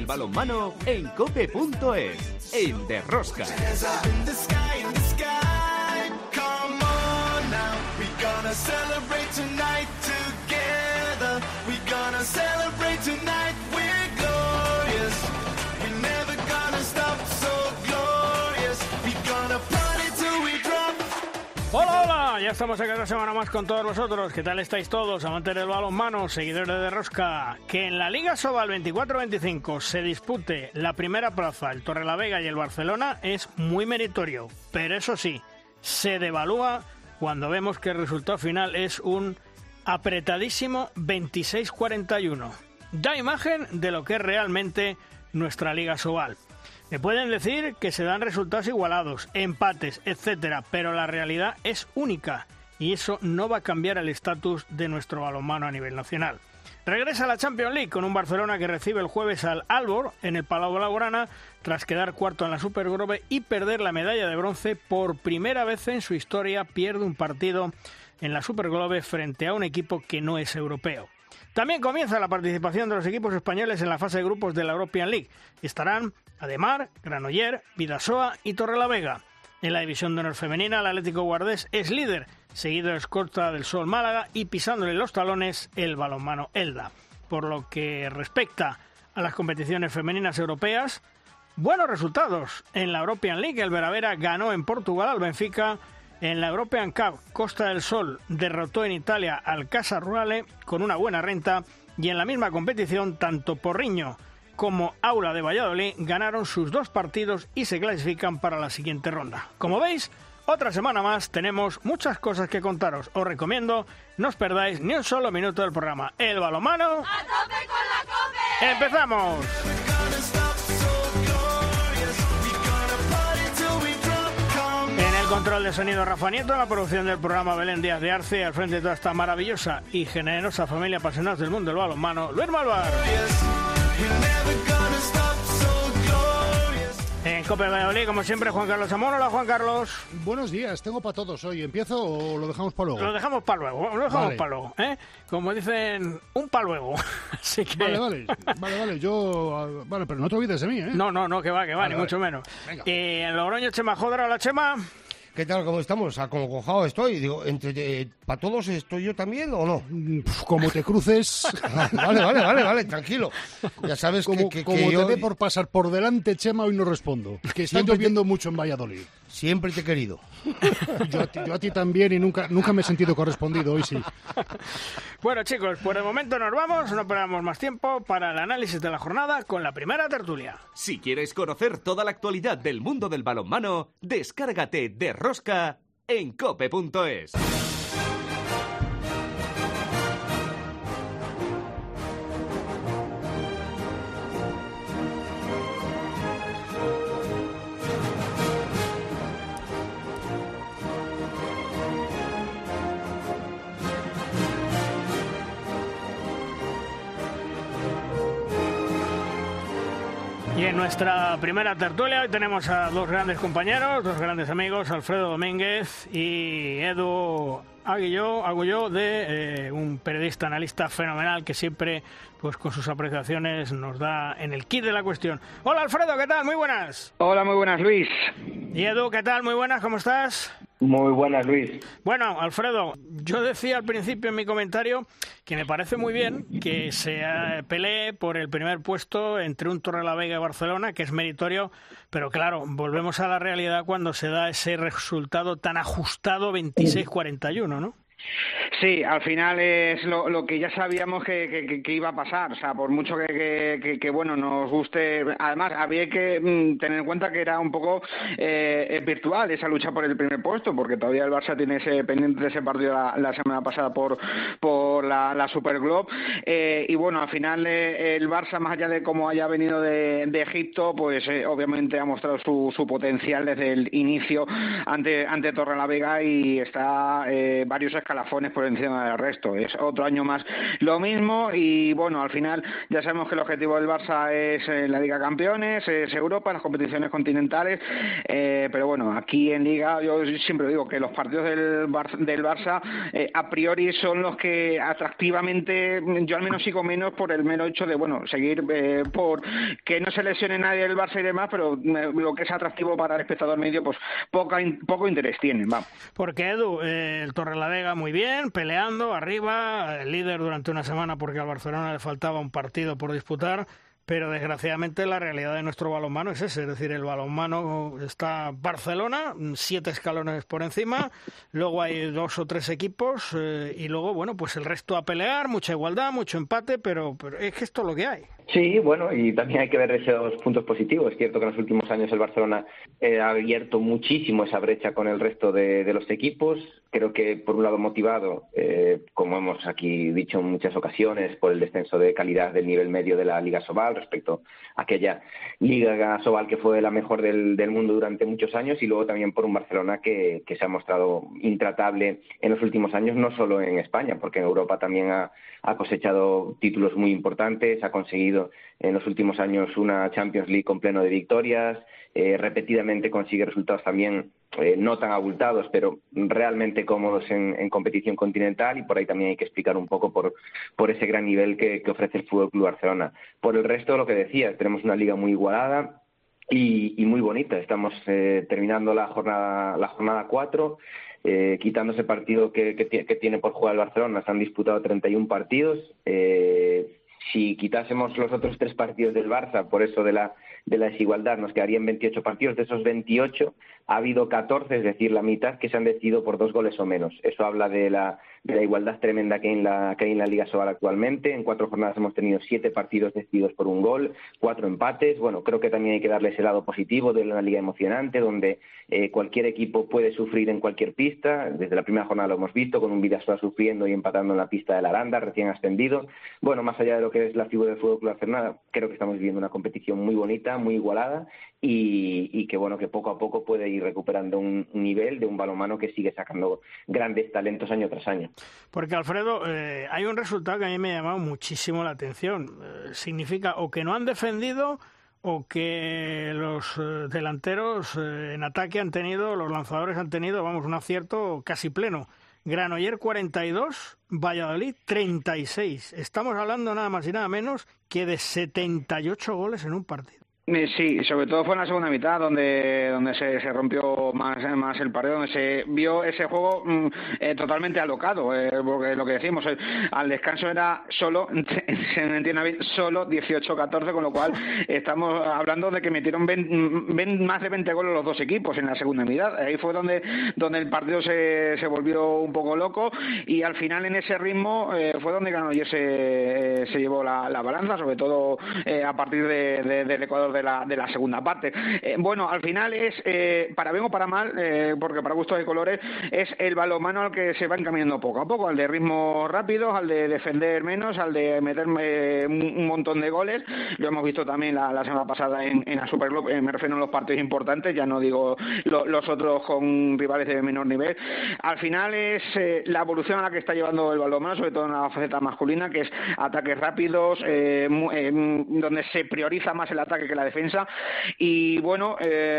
del balonmano en cope.es, en De Rosca. Hola, hola, ya estamos aquí otra semana más con todos vosotros. ¿Qué tal estáis todos, amantes del balonmano, seguidores de Rosca? Que en la Liga Sobal 24-25 se dispute la primera plaza, el Torrelavega y el Barcelona, es muy meritorio. Pero eso sí, se devalúa cuando vemos que el resultado final es un apretadísimo 26-41. Da imagen de lo que es realmente nuestra Liga Sobal. Me pueden decir que se dan resultados igualados, empates, etcétera, pero la realidad es única y eso no va a cambiar el estatus de nuestro balonmano a nivel nacional. Regresa a la Champions League con un Barcelona que recibe el jueves al Aalborg en el Palau Blaugrana tras quedar cuarto en la Superglobe y perder la medalla de bronce. Por primera vez en su historia pierde un partido en la Superglobe frente a un equipo que no es europeo. También comienza la participación de los equipos españoles en la fase de grupos de la European League. Estarán Ademar, Granollers, Bidasoa y Torrelavega. En la división de honor femenina, el Atlético Guardés es líder, seguido de Costa del Sol Málaga y pisándole los talones el balonmano Elda. Por lo que respecta a las competiciones femeninas europeas, buenos resultados. En la European League, el Veravera ganó en Portugal al Benfica. En la European Cup, Costa del Sol derrotó en Italia al Casa Rurale con una buena renta y en la misma competición tanto Porriño como Aula de Valladolid ganaron sus dos partidos y se clasifican para la siguiente ronda. Como veis, otra semana más tenemos muchas cosas que contaros. Os recomiendo no os perdáis ni un solo minuto del programa. El balonmano... ¡A tope con la COPE! ¡Empezamos! Control de sonido Rafa Nieto, la producción del programa Belén Díaz de Arce, al frente de toda esta maravillosa y generosa familia apasionados del mundo del balonmano, Luis Malvar. En Cope Valladolid, como siempre, Juan Carlos Amón. Hola, Juan Carlos. Buenos días, tengo para todos hoy. ¿Empiezo o lo dejamos para luego? Lo dejamos para luego, ¿eh? Como dicen, un para luego. Así que... Vale, yo... Vale, pero no te olvides de mí, ¿eh? No, que va, ni mucho menos. Venga. En Logroño, Chema Jodra. Hola, Chema. ¿Qué tal? ¿Cómo estamos? Acongojado estoy. Digo, ¿para todos estoy yo también o no? Como te cruces... Vale, tranquilo. Ya sabes como que te yo... dé por pasar por delante, Chema, hoy no respondo. Que está lloviendo mucho en Valladolid. Siempre te he querido. Yo a ti también y nunca me he sentido correspondido, hoy sí. Bueno, chicos, por el momento nos vamos, no perdamos más tiempo para el análisis de la jornada con la primera tertulia. Si quieres conocer toda la actualidad del mundo del balonmano, descárgate De Rosca en cope.es. Y en nuestra primera tertulia hoy tenemos a dos grandes compañeros, dos grandes amigos, Alfredo Domínguez y Edu Agulló, de un periodista, analista fenomenal que siempre, pues con sus apreciaciones, nos da en el kit de la cuestión. Hola Alfredo, ¿qué tal? Muy buenas. Hola, muy buenas, Luis. Y Edu, ¿qué tal? Muy buenas, ¿cómo estás? Muy buenas, Luis. Bueno, Alfredo, yo decía al principio en mi comentario que me parece muy bien que se pelee por el primer puesto entre un Torrelavega y Barcelona, que es meritorio, pero claro, volvemos a la realidad cuando se da ese resultado tan ajustado 26-41, ¿no? Sí, al final es lo que ya sabíamos que iba a pasar. O sea, por mucho que bueno, nos guste. Además, había que tener en cuenta que era un poco virtual esa lucha por el primer puesto, porque todavía el Barça tiene ese pendiente de ese partido la semana pasada por la Superglobe. Y bueno, al final el Barça, más allá de cómo haya venido de Egipto, pues obviamente ha mostrado su potencial desde el inicio ante Torrelavega y está varios escalafones por encima del resto. Es otro año más lo mismo y bueno, al final ya sabemos que el objetivo del Barça es la Liga Campeones, es Europa, las competiciones continentales, pero bueno, aquí en Liga yo siempre digo que los partidos del Barça a priori son los que atractivamente, yo al menos sigo menos por el mero hecho de, bueno, seguir por que no se lesione nadie del Barça y demás, pero lo que es atractivo para el espectador medio, pues poco interés tienen, vamos. Porque Edu, el Torrelavega muy bien, peleando arriba, el líder durante una semana porque al Barcelona le faltaba un partido por disputar, pero desgraciadamente la realidad de nuestro balonmano es ese, es decir, el balonmano está Barcelona, 7 escalones por encima, luego hay 2 o 3 equipos y luego, bueno, pues el resto a pelear, mucha igualdad, mucho empate, pero es que esto es lo que hay. Sí, bueno, y también hay que ver esos puntos positivos. Es cierto que en los últimos años el Barcelona ha abierto muchísimo esa brecha con el resto de los equipos. Creo que, por un lado, motivado, como hemos aquí dicho en muchas ocasiones, por el descenso de calidad del nivel medio de la Liga Sobal respecto a aquella Liga Sobal que fue la mejor del mundo durante muchos años, y luego también por un Barcelona que se ha mostrado intratable en los últimos años, no solo en España, porque en Europa también ha cosechado títulos muy importantes, ha conseguido en los últimos años una Champions League con pleno de victorias, repetidamente consigue resultados también no tan abultados, pero realmente cómodos en competición continental, y por ahí también hay que explicar un poco por ese gran nivel que ofrece el Fútbol Club Barcelona. Por el resto, lo que decía, tenemos una liga muy igualada y muy bonita. Estamos terminando la jornada 4, quitando ese partido que tiene por jugar el Barcelona. Se han disputado 31 partidos. Si quitásemos los otros 3 partidos del Barça, por eso de la desigualdad, nos quedarían 28 partidos. De esos 28 ha habido 14, es decir, la mitad, que se han decidido por 2 goles o menos. Eso habla de la igualdad tremenda que hay en la Liga Sobal actualmente. En 4 jornadas hemos tenido 7 partidos decididos por 1 gol, 4 empates. Bueno, creo que también hay que darle ese lado positivo de una liga emocionante, donde cualquier equipo puede sufrir en cualquier pista. Desde la primera jornada lo hemos visto, con un Bidasoa sufriendo y empatando en la pista de la Aranda, recién ascendido. Bueno, más allá de lo que es la figura del Fútbol Club Barcelona, creo que estamos viviendo una competición muy bonita, muy igualada, y que bueno, que poco a poco puede ir recuperando un nivel de un balonmano que sigue sacando grandes talentos año tras año. Porque, Alfredo, hay un resultado que a mí me ha llamado muchísimo la atención. Significa o que no han defendido o que los delanteros en ataque los lanzadores han tenido, vamos, un acierto casi pleno. Granoller 42, Valladolid 36. Estamos hablando nada más y nada menos que de 78 goles en un partido. Sí, sobre todo fue en la segunda mitad donde se rompió más el partido, donde se vio ese juego totalmente alocado, porque lo que decimos, al descanso era solo, se me entiende bien, solo 18-14, con lo cual estamos hablando de que metieron más de 20 goles los dos equipos en la segunda mitad. Ahí fue donde el partido se volvió un poco loco, y al final en ese ritmo fue donde Granollers se llevó la balanza, sobre todo a partir del Ecuador de la segunda parte. Bueno, al final es, para bien o para mal, porque para gustos de colores, es el balonmano al que se va encaminando poco a poco, al de ritmos rápidos, al de defender menos, al de meter un montón de goles. Lo hemos visto también la semana pasada en la Superclub, me refiero a los partidos importantes, ya no digo los otros con rivales de menor nivel. Al final es la evolución a la que está llevando el balonmano, sobre todo en la faceta masculina, que es ataques rápidos, donde se prioriza más el ataque que la defensa, y bueno,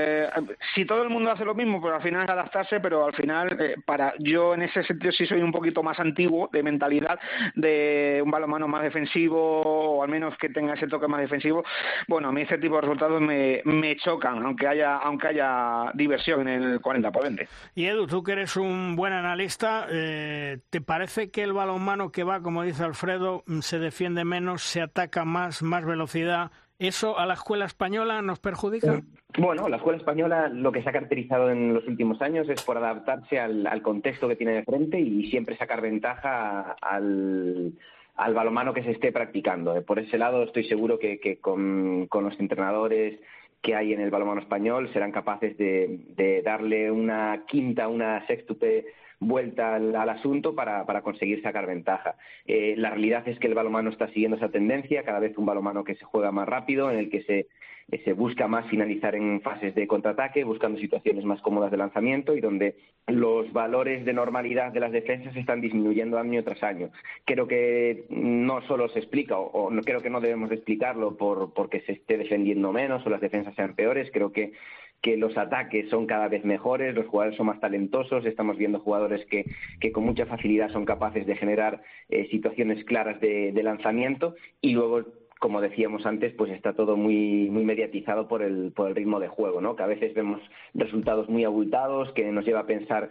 si todo el mundo hace lo mismo, pues al final es adaptarse, pero al final, yo en ese sentido sí soy un poquito más antiguo de mentalidad, de un balonmano más defensivo, o al menos que tenga ese toque más defensivo. Bueno, a mí ese tipo de resultados me chocan, aunque haya diversión en el 40-20. Y Edu, tú que eres un buen analista, ¿te parece que el balonmano que va, como dice Alfredo, se defiende menos, se ataca más velocidad? ¿Eso a la escuela española nos perjudica? Bueno, la escuela española lo que se ha caracterizado en los últimos años es por adaptarse al contexto que tiene de frente y siempre sacar ventaja al balonmano que se esté practicando. Por ese lado estoy seguro que con los entrenadores que hay en el balonmano español serán capaces de darle una quinta, una sextuple vuelta al asunto para conseguir sacar ventaja. La realidad es que el balonmano está siguiendo esa tendencia, cada vez un balonmano que se juega más rápido, en el que se busca más finalizar en fases de contraataque, buscando situaciones más cómodas de lanzamiento, y donde los valores de normalidad de las defensas están disminuyendo año tras año. Creo que no solo se explica, o creo que no debemos de explicarlo porque se esté defendiendo menos o las defensas sean peores. Creo que que los ataques son cada vez mejores, los jugadores son más talentosos, estamos viendo jugadores que con mucha facilidad son capaces de generar situaciones claras de lanzamiento, y luego, como decíamos antes, pues está todo muy mediatizado por el ritmo de juego, ¿no? Que a veces vemos resultados muy abultados, que nos lleva a pensar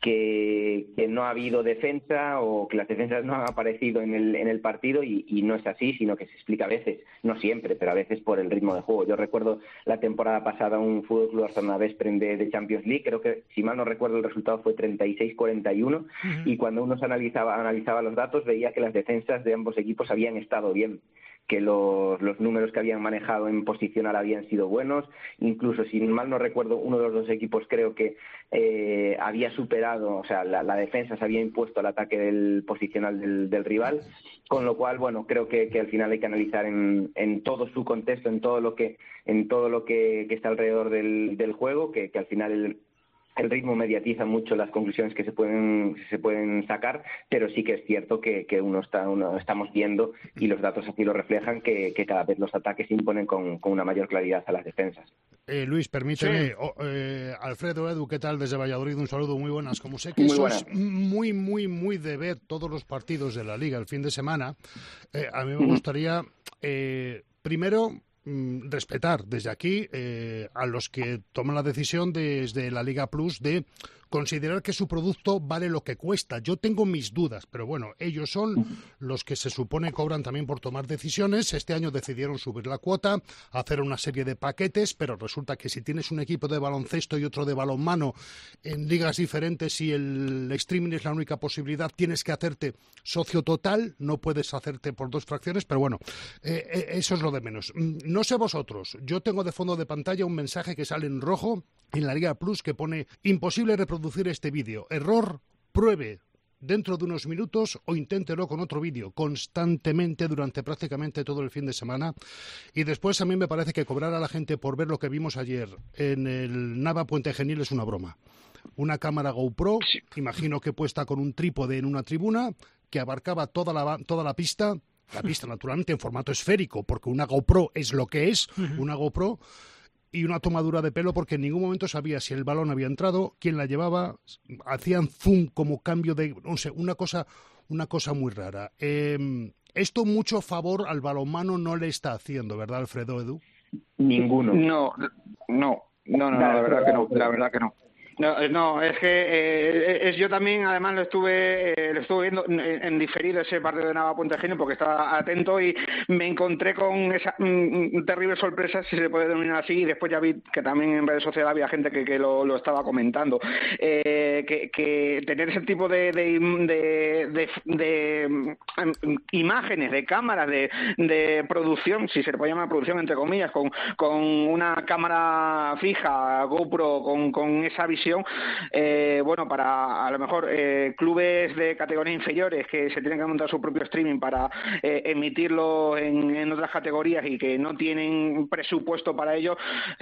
que no ha habido defensa o que las defensas no han aparecido en el partido, y no es así, sino que se explica a veces, no siempre, pero a veces por el ritmo de juego. Yo recuerdo la temporada pasada un Fútbol Club Barcelona Veszprém de Champions League, creo que, si mal no recuerdo, el resultado fue 36-41, y cuando uno se analizaba los datos, veía que las defensas de ambos equipos habían estado bien, que los números que habían manejado en posicional habían sido buenos, incluso, si mal no recuerdo, uno de los dos equipos creo que había superado, o sea, la defensa se había impuesto al ataque del posicional del rival, con lo cual, bueno, creo que al final hay que analizar en todo su contexto, en todo lo que está alrededor del juego, que al final el ritmo mediatiza mucho las conclusiones que se pueden sacar, pero sí que es cierto que estamos viendo, y los datos así lo reflejan, que cada vez los ataques se imponen con una mayor claridad a las defensas. Luis, permíteme, Alfredo, Edu, ¿qué tal? Desde Valladolid, un saludo, muy buenas. Como sé que sos muy de ver todos los partidos de la Liga el fin de semana, a mí me gustaría, primero, respetar desde aquí a los que toman la decisión desde la Liga Plus de considerar que su producto vale lo que cuesta. Yo tengo mis dudas, pero bueno, ellos son los que se supone cobran también por tomar decisiones. Este año decidieron subir la cuota, hacer una serie de paquetes, pero resulta que si tienes un equipo de baloncesto y otro de balonmano en ligas diferentes y el streaming es la única posibilidad, tienes que hacerte socio total, no puedes hacerte por dos fracciones, pero bueno, eso es lo de menos. No sé vosotros, yo tengo de fondo de pantalla un mensaje que sale en rojo en la Liga Plus que pone: imposible reproducir este vídeo, error, pruebe dentro de unos minutos o inténtelo con otro vídeo, constantemente durante prácticamente todo el fin de semana. Y después a mí me parece que cobrar a la gente por ver lo que vimos ayer en el Nava Puente Genil es una broma. Una cámara GoPro, imagino que puesta con un trípode en una tribuna, que abarcaba toda la pista naturalmente en formato esférico, porque una GoPro es lo que es, una GoPro, y una tomadura de pelo, porque en ningún momento sabía si el balón había entrado, quién la llevaba, hacían zoom como cambio de, no sé, una cosa muy rara. Esto mucho favor al balonmano no le está haciendo, ¿verdad, Alfredo, Edu? Ninguno. No, la verdad que no. No, es que yo también, además, lo estuve viendo en diferido ese partido de Nava Puente Genil, porque estaba atento y me encontré con esa terrible sorpresa, si se puede denominar así, y después ya vi que también en redes sociales había gente que lo estaba comentando, que tener ese tipo de imágenes, de cámaras, de producción, si se le puede llamar producción entre comillas, con una cámara fija, GoPro, con esa visión, bueno, para a lo mejor clubes de categorías inferiores que se tienen que montar su propio streaming para emitirlo en otras categorías y que no tienen presupuesto para ello,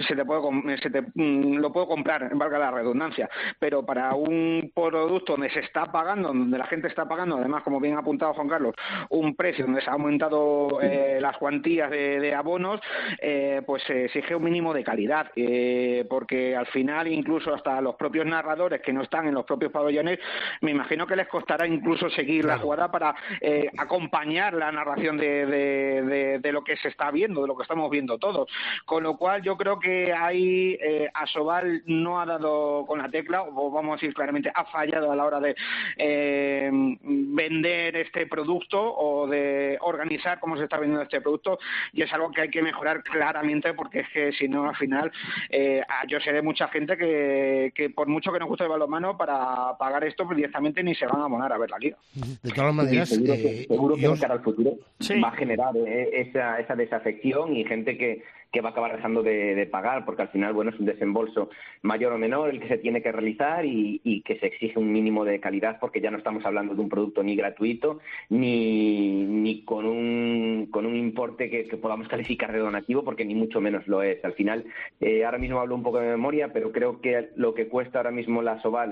lo puedo comprar, valga la redundancia, pero para un producto donde se está pagando, donde la gente está pagando, además, como bien ha apuntado Juan Carlos, un precio donde se ha aumentado las cuantías de abonos, pues se exige un mínimo de calidad, porque al final incluso hasta los propios narradores que no están en los propios pabellones, me imagino que les costará incluso seguir la jugada para acompañar la narración de lo que se está viendo, de lo que estamos viendo todos. Con lo cual yo creo que ahí Asobal no ha dado con la tecla, o vamos a decir claramente, ha fallado a la hora de vender este producto o de organizar cómo se está vendiendo este producto, y es algo que hay que mejorar claramente, porque es que si no, al final yo sé de mucha gente que por mucho que nos guste el balonmano, para pagar esto, pues directamente ni se van a abonar a ver la liga. De todas maneras, seguro que de cara al futuro va a generar esa desafección y gente que va a acabar dejando de pagar, porque al final, bueno, es un desembolso mayor o menor el que se tiene que realizar y que se exige un mínimo de calidad, porque ya no estamos hablando de un producto ni gratuito ni con un importe que podamos calificar de donativo, porque ni mucho menos lo es. Al final, ahora mismo hablo un poco de memoria, pero creo que lo que cuesta ahora mismo la Asobal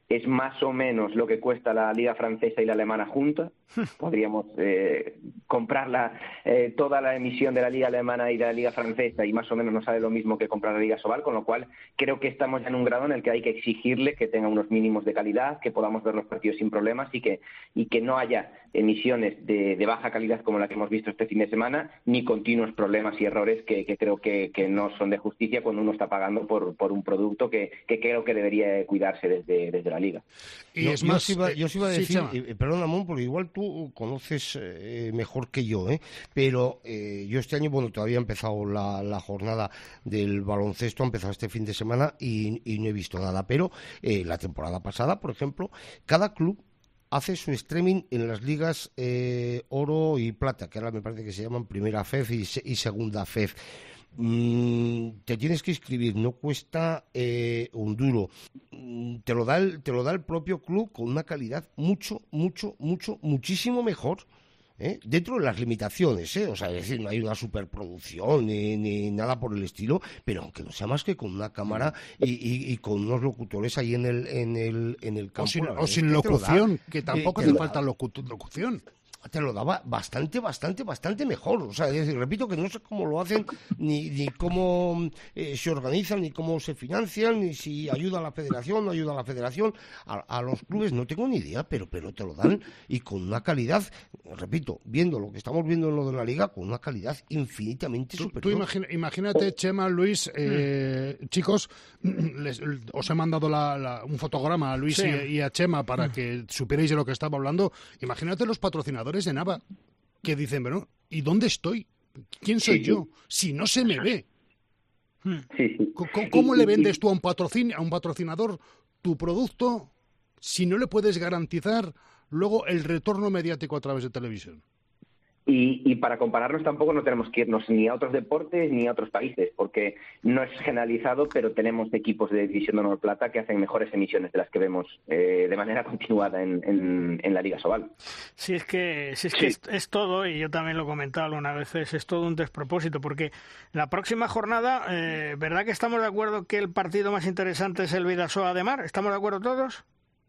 es más o menos lo que cuesta la liga francesa y la alemana juntas. Podríamos comprar toda la emisión de la liga alemana y de la liga francesa y más o menos nos sale lo mismo que comprar la liga Sobal, con lo cual creo que estamos ya en un grado en el que hay que exigirle que tenga unos mínimos de calidad, que podamos ver los partidos sin problemas y que no haya emisiones de baja calidad como la que hemos visto este fin de semana, ni continuos problemas y errores que creo que no son de justicia cuando uno está pagando por un producto que creo que debería cuidarse desde la liga. Y es más, yo os iba a decir, perdón, Amón, porque igual tú conoces mejor que yo, pero yo este año, todavía ha empezado la jornada del baloncesto, ha empezado este fin de semana y no he visto nada, pero la temporada pasada, por ejemplo, cada club hace su streaming en las ligas oro y plata, que ahora me parece que se llaman primera FEF y segunda FEF. Te tienes que inscribir, no cuesta un duro, te lo da el propio club con una calidad muchísimo mejor, dentro de las limitaciones, o sea, es decir, no hay una superproducción ni nada por el estilo, pero aunque no sea más que con una cámara y con unos locutores ahí en el campo, o sin locución, que tampoco hace falta locución. Te lo daba bastante mejor. O sea, es decir, repito que no sé cómo lo hacen, ni cómo se organizan, ni cómo se financian, ni si ayuda a la federación, no ayuda a la federación, a los clubes, no tengo ni idea, pero te lo dan y con una calidad, repito, viendo lo que estamos viendo en lo de la liga, con una calidad infinitamente superior. Tú imagínate, Chema, Luis, chicos, os he mandado un fotograma a Luis y a Chema para que supierais de lo que estaba hablando. Imagínate los patrocinadores de Nava que dicen, bueno, ¿y dónde estoy? ¿Quién soy yo? Si no se me ve. ¿Cómo le vendes tú a un patrocinador tu producto si no le puedes garantizar luego el retorno mediático a través de televisión? Y para compararnos tampoco no tenemos que irnos ni a otros deportes ni a otros países, porque no es generalizado, pero tenemos equipos de División de Honor Plata que hacen mejores emisiones de las que vemos de manera continuada en la Liga Sobal. Sí, es que es todo, y yo también lo he comentado algunas veces, es todo un despropósito, porque la próxima jornada, ¿verdad que estamos de acuerdo que el partido más interesante es el Bidasoa de Mar? ¿Estamos de acuerdo todos?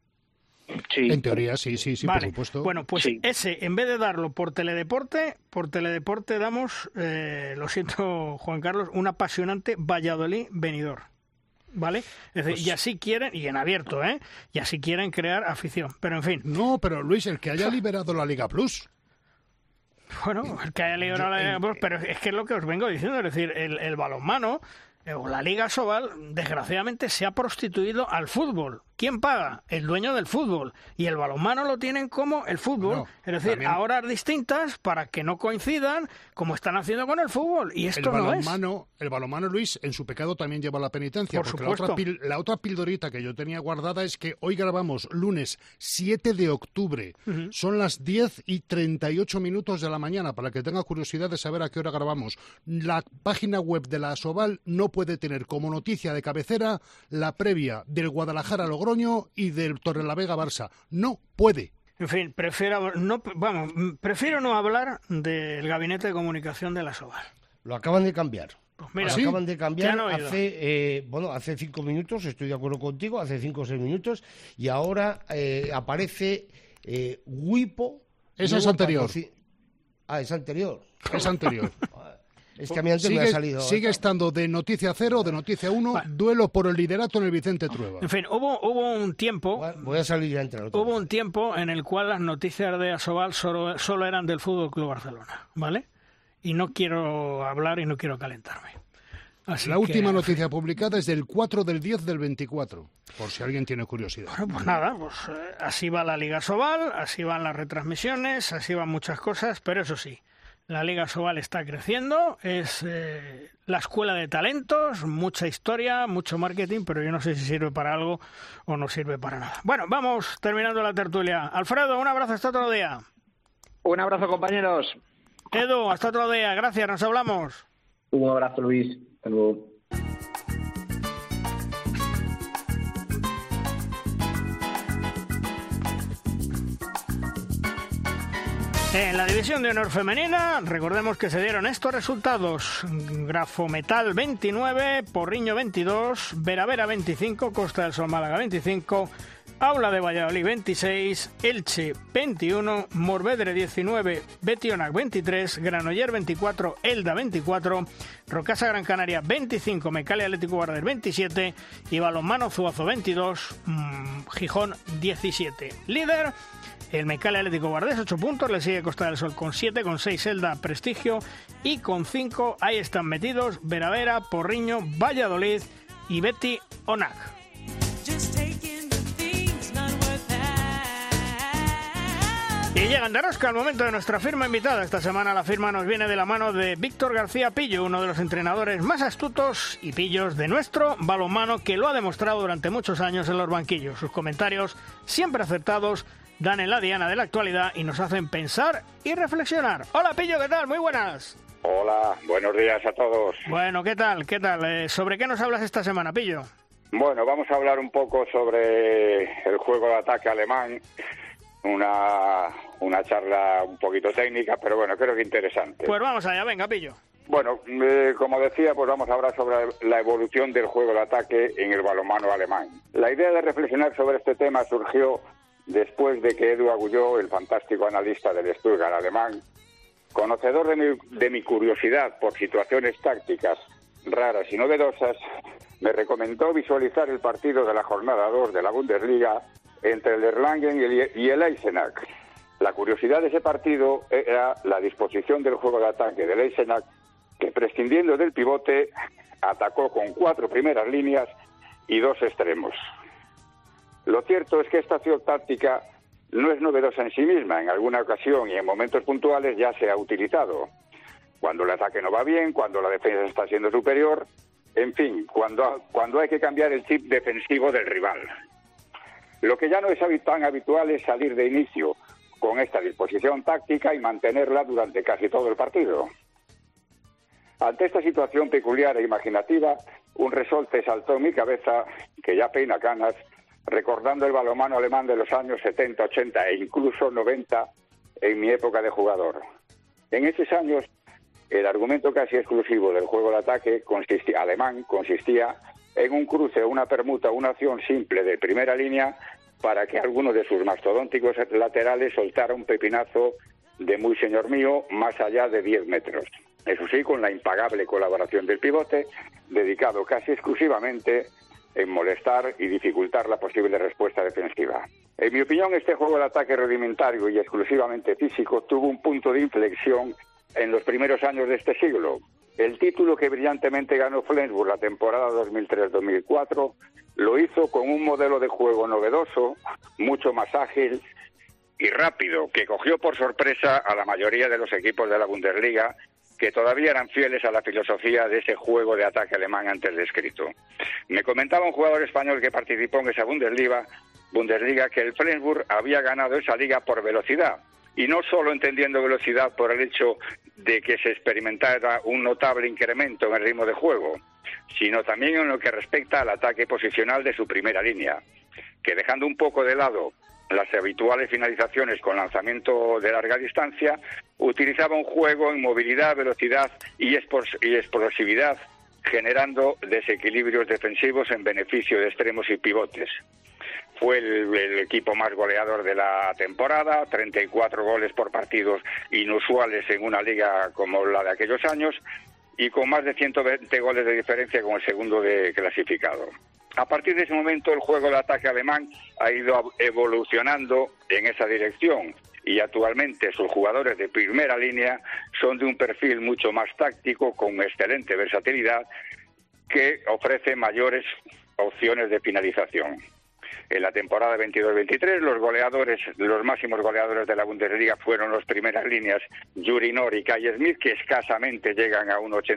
Sí. En teoría, sí, vale. Por supuesto. Bueno, pues sí. Ese, en vez de darlo por Teledeporte damos, lo siento, Juan Carlos, un apasionante Valladolid-Benidorm, ¿vale? Es decir, y así quieren, y en abierto, y así quieren crear afición, pero en fin. No, pero Luis, el que haya liberado la Liga Plus. Bueno, el que haya liberado la Liga Plus, pero es que es lo que os vengo diciendo, es decir, el balonmano o la Liga Sobal, desgraciadamente, se ha prostituido al fútbol. ¿Quién paga? El dueño del fútbol. Y el balonmano lo tienen como el fútbol. No, es decir, también a horas distintas para que no coincidan como están haciendo con el fútbol. Y esto no es. El balonmano, Luis, en su pecado también lleva la penitencia. Por supuesto. La otra pildorita que yo tenía guardada es que hoy grabamos lunes 7 de octubre. Son las 10:38 de la mañana, para que tenga curiosidad de saber a qué hora grabamos. La página web de la Sobal no puede tener como noticia de cabecera la previa del Guadalajara Logroño y del Torrelavega Barça. No puede. En fin, prefiero no hablar del gabinete de comunicación de la Sobal. Lo acaban de cambiar. Pues mira, lo acaban de cambiar hace 5 minutos, estoy de acuerdo contigo, hace 5 o 6 minutos, y ahora aparece Wipo. Esa es anterior. Es anterior. Es anterior. Es que a mí antes me ha salido. Sigue estando de Noticia 0, de Noticia 1, duelo por el liderato en el Vicente Trueba. En fin, hubo un tiempo. Voy a salir ya entre nosotros. Hubo un tiempo en el cual las noticias de Asobal solo eran del Fútbol Club Barcelona, ¿vale? Y no quiero hablar y no quiero calentarme. La última noticia publicada es del 4/10/24, por si alguien tiene curiosidad. Bueno, pues nada, así va la Liga Sobal, así van las retransmisiones, así van muchas cosas, pero eso sí. La Liga Sobal está creciendo, es la escuela de talentos, mucha historia, mucho marketing, pero yo no sé si sirve para algo o no sirve para nada. Bueno, vamos terminando la tertulia. Alfredo, un abrazo, hasta otro día. Un abrazo, compañeros. Edu, hasta otro día, gracias, nos hablamos. Un abrazo, Luis. Hasta luego. En la división de honor femenina, recordemos que se dieron estos resultados: Grafometal 29, Porriño 22, Veravera 25, Costa del Sol Málaga 25, Aula de Valladolid 26, Elche 21, Morvedre 19, Betionac 23, Granollers 24, Elda 24, Rocasa Gran Canaria 25, Mecalia Atlético Guardés 27 y Balonmano Zuazo 22, Gijón 17. Líder, el Mecalia Atlético Guardés 8 puntos, le sigue Costa del Sol con 7, con 6 Elda Prestigio y con 5 ahí están metidos Veravera, Porriño, Valladolid y Betionac. Y llegan de rosca al momento de nuestra firma invitada. Esta semana la firma nos viene de la mano de Víctor García Pillo, uno de los entrenadores más astutos y pillos de nuestro balonmano, que lo ha demostrado durante muchos años en los banquillos. Sus comentarios, siempre acertados, dan en la diana de la actualidad y nos hacen pensar y reflexionar. Hola Pillo, ¿qué tal? Muy buenas. Hola, buenos días a todos. Bueno, ¿qué tal? ¿Sobre qué nos hablas esta semana, Pillo? Bueno, vamos a hablar un poco sobre el juego de ataque alemán. Una charla un poquito técnica, pero bueno, creo que interesante. Pues vamos allá, venga, Pillo. Bueno, como decía, pues vamos a hablar sobre la evolución del juego de ataque en el balonmano alemán. La idea de reflexionar sobre este tema surgió después de que Edu Agulló, el fantástico analista del Stuttgart alemán, conocedor de mi curiosidad por situaciones tácticas raras y novedosas, me recomendó visualizar el partido de la jornada 2 de la Bundesliga entre el Erlangen y el Eisenach. La curiosidad de ese partido era la disposición del juego de ataque del Eisenach, que prescindiendo del pivote, atacó con 4 primeras líneas y 2 extremos. Lo cierto es que esta acción táctica no es novedosa en sí misma. En alguna ocasión y en momentos puntuales ya se ha utilizado. Cuando el ataque no va bien, cuando la defensa está siendo superior, en fin, cuando hay que cambiar el chip defensivo del rival. Lo que ya no es tan habitual es salir de inicio con esta disposición táctica y mantenerla durante casi todo el partido. Ante esta situación peculiar e imaginativa, un resorte saltó en mi cabeza que ya peina canas, recordando el balonmano alemán de los años 70, 80 e incluso 90 en mi época de jugador. En esos años, el argumento casi exclusivo del juego de ataque alemán consistía en un cruce, una permuta, una acción simple de primera línea para que alguno de sus mastodónticos laterales soltara un pepinazo de muy señor mío más allá de 10 metros. Eso sí, con la impagable colaboración del pivote, dedicado casi exclusivamente en molestar y dificultar la posible respuesta defensiva. En mi opinión, este juego de ataque rudimentario y exclusivamente físico tuvo un punto de inflexión en los primeros años de este siglo. El título que brillantemente ganó Flensburg la temporada 2003-2004 lo hizo con un modelo de juego novedoso, mucho más ágil y rápido, que cogió por sorpresa a la mayoría de los equipos de la Bundesliga, que todavía eran fieles a la filosofía de ese juego de ataque alemán antes descrito. Me comentaba un jugador español que participó en esa Bundesliga que el Flensburg había ganado esa liga por velocidad, y no solo entendiendo velocidad por el hecho de que se experimentara un notable incremento en el ritmo de juego, sino también en lo que respecta al ataque posicional de su primera línea, que dejando un poco de lado las habituales finalizaciones con lanzamiento de larga distancia, utilizaba un juego en movilidad, velocidad y explosividad, generando desequilibrios defensivos en beneficio de extremos y pivotes. Fue el equipo más goleador de la temporada, 34 goles por partidos inusuales en una liga como la de aquellos años, y con más de 120 goles de diferencia con el segundo clasificado. A partir de ese momento, el juego de ataque alemán ha ido evolucionando en esa dirección, y actualmente sus jugadores de primera línea son de un perfil mucho más táctico, con excelente versatilidad, que ofrece mayores opciones de finalización. En la temporada 22-23, los máximos goleadores de la Bundesliga fueron los primeras líneas Yuri Nor y Kai Smith, que escasamente llegan a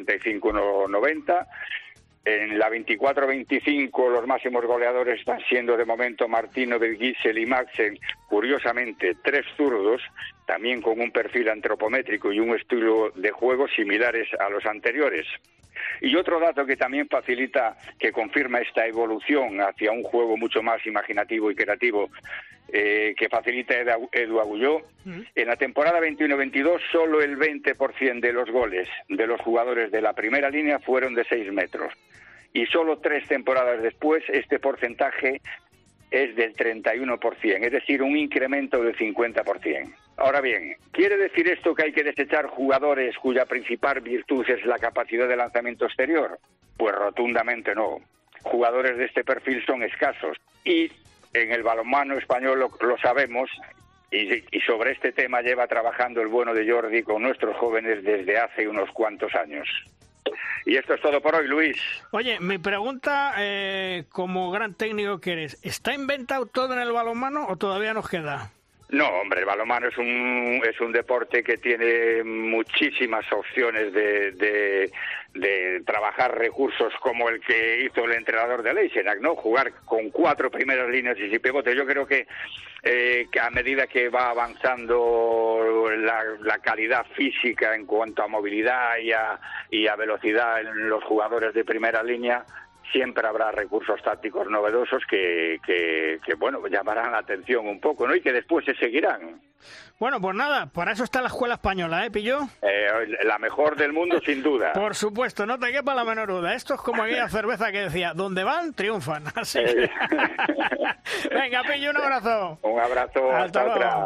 1,85-1,90. En la 24-25 los máximos goleadores están siendo de momento Martinovic, Gisel y Maxen, curiosamente 3 zurdos, también con un perfil antropométrico y un estilo de juego similares a los anteriores. Y otro dato que también que confirma esta evolución hacia un juego mucho más imaginativo y creativo, que facilita Edu Agulló, en la temporada 21-22 solo el 20% de los goles de los jugadores de la primera línea fueron de 6 metros. Y solo 3 temporadas después este porcentaje es del 31%, es decir, un incremento del 50%. Ahora bien, ¿quiere decir esto que hay que desechar jugadores cuya principal virtud es la capacidad de lanzamiento exterior? Pues rotundamente no. Jugadores de este perfil son escasos y en el balonmano español lo sabemos, y sobre este tema lleva trabajando el bueno de Jordi con nuestros jóvenes desde hace unos cuantos años. Y esto es todo por hoy, Luis. Oye, mi pregunta, como gran técnico que eres, ¿está inventado todo en el balonmano o todavía nos queda? No, hombre, el balonmano es un deporte que tiene muchísimas opciones de trabajar recursos como el que hizo el entrenador de Eisenach, ¿no? Jugar con 4 primeras líneas y 6 pivotes. Yo creo que a medida que va avanzando la calidad física en cuanto a movilidad y a velocidad en los jugadores de primera línea, siempre habrá recursos tácticos novedosos que bueno, llamarán la atención un poco, ¿no? Y que después se seguirán. Bueno, pues nada, para eso está la escuela española, ¿Pillo? La mejor del mundo, sin duda. Por supuesto, no te quepa la menor duda. Esto es como aquella cerveza que decía, donde van, triunfan. Así que... Venga, Pillo, un abrazo. Un abrazo, hasta otra.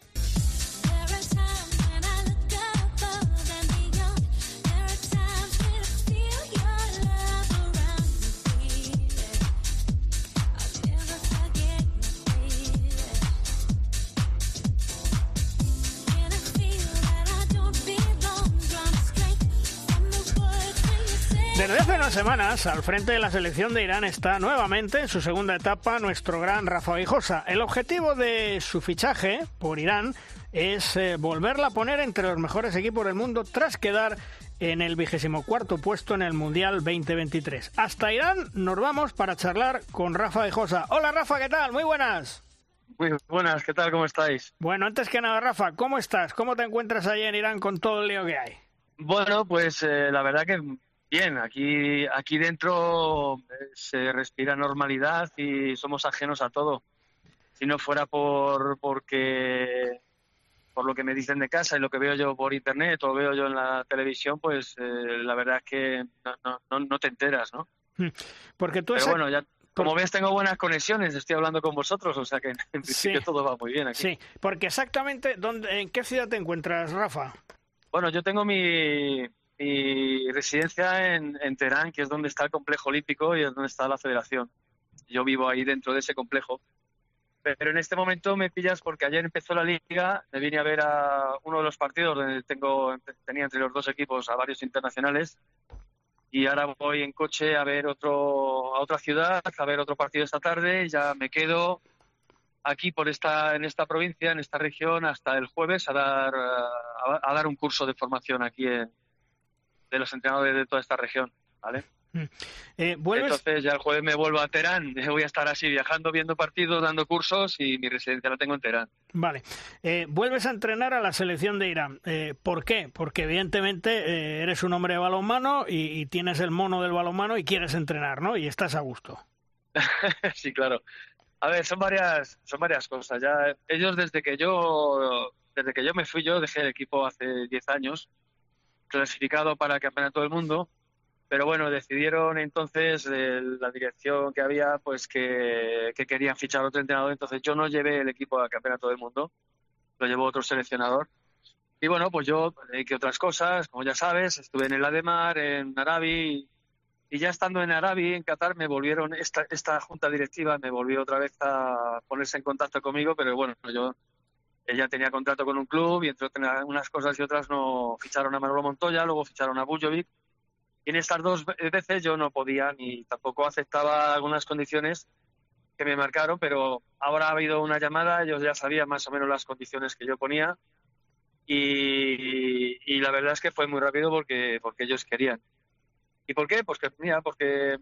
Desde hace unas semanas, al frente de la selección de Irán está nuevamente en su segunda etapa nuestro gran Rafa Vijosa. El objetivo de su fichaje por Irán es volverla a poner entre los mejores equipos del mundo tras quedar en el 24º puesto en el Mundial 2023. Hasta Irán nos vamos para charlar con Rafa Vijosa. Hola Rafa, ¿qué tal? Muy buenas. Muy buenas, ¿qué tal? ¿Cómo estáis? Bueno, antes que nada, Rafa, ¿cómo estás? ¿Cómo te encuentras allí en Irán con todo el lío que hay? Bueno, pues la verdad que bien, aquí dentro se respira normalidad y somos ajenos a todo. Si no fuera por lo que me dicen de casa y lo que veo yo por internet o veo yo en la televisión, pues la verdad es que no te enteras, ¿no? Porque tú Pero bueno, ya como ves tengo buenas conexiones, estoy hablando con vosotros, o sea que en principio todo va muy bien aquí. Sí, porque exactamente, ¿en qué ciudad te encuentras, Rafa? Bueno, yo tengo mi residencia en Teherán, que es donde está el complejo olímpico y es donde está la federación. Yo vivo ahí dentro de ese complejo. Pero en este momento me pillas porque ayer empezó la liga, me vine a ver a uno de los partidos donde tenía entre los dos equipos a varios internacionales y ahora voy en coche a ver a otra ciudad, a ver otro partido esta tarde y ya me quedo aquí en esta provincia, en esta región, hasta el jueves a dar un curso de formación aquí de los entrenadores de toda esta región, ¿vale? Entonces ya el jueves me vuelvo a Teherán, voy a estar así viajando, viendo partidos, dando cursos y mi residencia la tengo en Teherán. Vale, vuelves a entrenar a la selección de Irán. ¿Por qué? Porque evidentemente eres un hombre de balonmano y tienes el mono del balonmano y quieres entrenar, ¿no? Y estás a gusto. Sí, claro. A ver, son varias cosas. Ya ellos desde que yo me fui, yo dejé el equipo hace 10 años, clasificado para el Campeonato del Mundo, pero bueno, decidieron entonces la dirección que había, pues que querían fichar otro entrenador, entonces yo no llevé el equipo al Campeonato del Mundo, lo llevó otro seleccionador. Y bueno, pues yo dediqué otras cosas, como ya sabes, estuve en el Ademar, en Arabi, y ya estando en Arabi, en Qatar, me volvieron, esta junta directiva me volvió otra vez a ponerse en contacto conmigo, pero bueno, ella tenía contrato con un club y entre unas cosas y otras no ficharon a Manolo Montoya, luego ficharon a Bujovic. Y en estas 2 veces yo no podía ni tampoco aceptaba algunas condiciones que me marcaron, pero ahora ha habido una llamada, ellos ya sabían más o menos las condiciones que yo ponía y la verdad es que fue muy rápido porque ellos querían. ¿Y por qué? Pues porque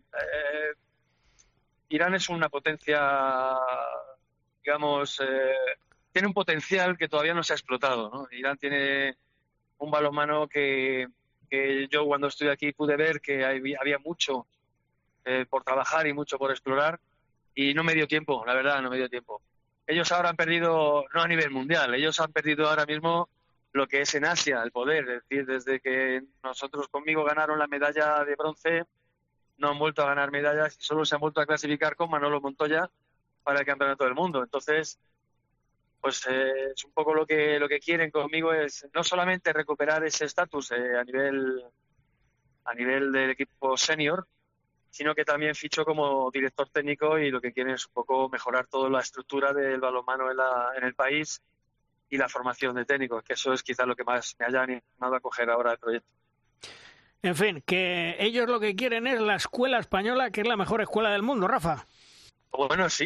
Irán es una potencia, digamos, tiene un potencial que todavía no se ha explotado, ¿no? Irán tiene un balonmano que yo cuando estuve aquí pude ver que había mucho por trabajar y mucho por explorar y no me dio tiempo, la verdad, no me dio tiempo. Ellos ahora han perdido, no a nivel mundial, ellos han perdido ahora mismo lo que es en Asia, el poder. Es decir, desde que nosotros conmigo ganaron la medalla de bronce, no han vuelto a ganar medallas y solo se han vuelto a clasificar con Manolo Montoya el Campeonato del Mundo. Entonces, pues es un poco lo que quieren conmigo, es no solamente recuperar ese estatus a nivel del equipo senior, sino que también ficho como director técnico, y lo que quieren es un poco mejorar toda la estructura del balonmano en el país y la formación de técnicos, que eso es quizás lo que más me haya animado a coger ahora el proyecto. En fin, que ellos lo que quieren es la escuela española, que es la mejor escuela del mundo, Rafa. Bueno, sí.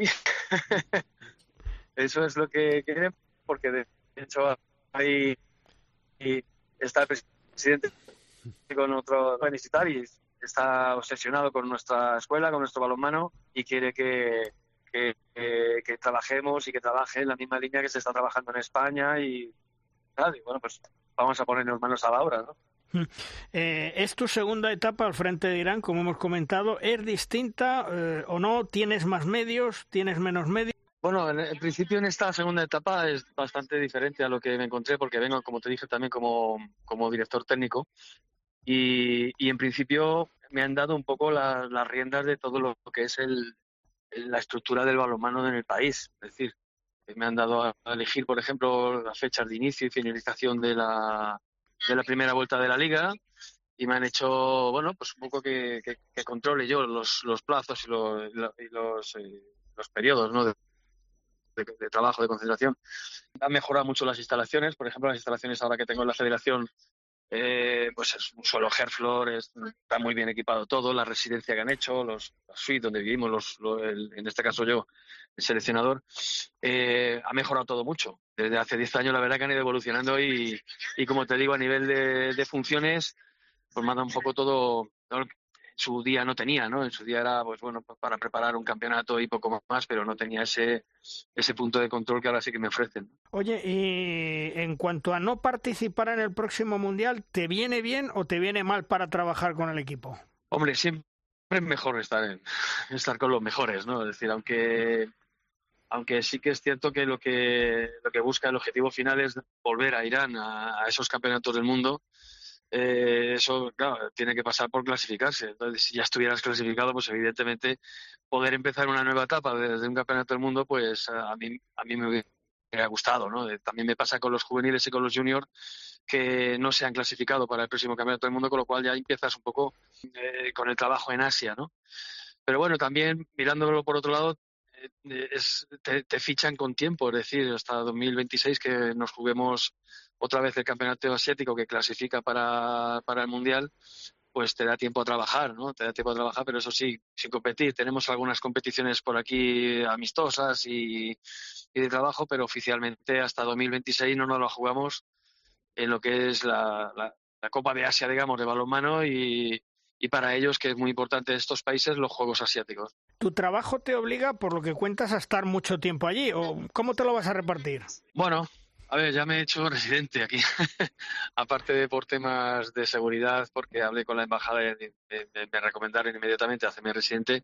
Eso es lo que quieren, porque de hecho ahí está el presidente con otro municipal y está obsesionado con nuestra escuela, con nuestro balonmano, y quiere que trabajemos y que trabaje en la misma línea que se está trabajando en España, y bueno, pues vamos a ponernos manos a la obra, ¿no? ¿Es tu segunda etapa al frente de Irán, como hemos comentado? ¿Es distinta o no? ¿Tienes más medios? ¿Tienes menos medios? Bueno, en principio en esta segunda etapa es bastante diferente a lo que me encontré, porque vengo, como te dije, también como director técnico, y en principio me han dado un poco las riendas de todo lo que es la estructura del balonmano en el país. Es decir, me han dado a elegir, por ejemplo, las fechas de inicio y finalización de la primera vuelta de la liga, y me han hecho, bueno, pues un poco que controle yo los plazos y los periodos, ¿no?, de trabajo, de concentración. Han mejorado mucho las instalaciones. Por ejemplo, las instalaciones ahora que tengo en la federación, pues es un suelo Herflor, está muy bien equipado todo, la residencia que han hecho, la suite donde vivimos, en este caso yo, el seleccionador, ha mejorado todo mucho. Desde hace 10 años la verdad que han ido evolucionando, y como te digo, a nivel de funciones, pues me ha dado un poco todo, ¿no? Su día no tenía, ¿no? En su día era, pues bueno, para preparar un campeonato y poco más, pero no tenía ese punto de control que ahora sí que me ofrecen. Oye, y en cuanto a no participar en el próximo Mundial, ¿te viene bien o te viene mal para trabajar con el equipo? Hombre, siempre es mejor estar con los mejores, ¿no? Es decir, aunque sí que es cierto que lo que busca el objetivo final es volver a Irán a esos campeonatos del mundo. Eso, claro, tiene que pasar por clasificarse. Entonces, si ya estuvieras clasificado, pues evidentemente poder empezar una nueva etapa desde un campeonato del mundo, pues a mí me hubiera gustado, ¿no? También me pasa con los juveniles y con los juniors, que no se han clasificado para el próximo campeonato del mundo, con lo cual ya empiezas un poco con el trabajo en Asia, ¿no? Pero bueno, también mirándolo por otro lado, te fichan con tiempo, es decir, hasta 2026 que nos juguemos otra vez el campeonato asiático que clasifica para el Mundial, pues te da tiempo a trabajar, ¿no? Te da tiempo a trabajar, pero eso sí, sin competir. Tenemos algunas competiciones por aquí amistosas y de trabajo, pero oficialmente hasta 2026 no nos lo jugamos en lo que es la Copa de Asia, digamos, de balonmano, y para ellos, que es muy importante de estos países, los Juegos Asiáticos. ¿Tu trabajo te obliga, por lo que cuentas, a estar mucho tiempo allí, o cómo te lo vas a repartir? Bueno, a ver, ya me he hecho residente aquí, aparte de por temas de seguridad, porque hablé con la embajada y me recomendaron inmediatamente hacerme residente,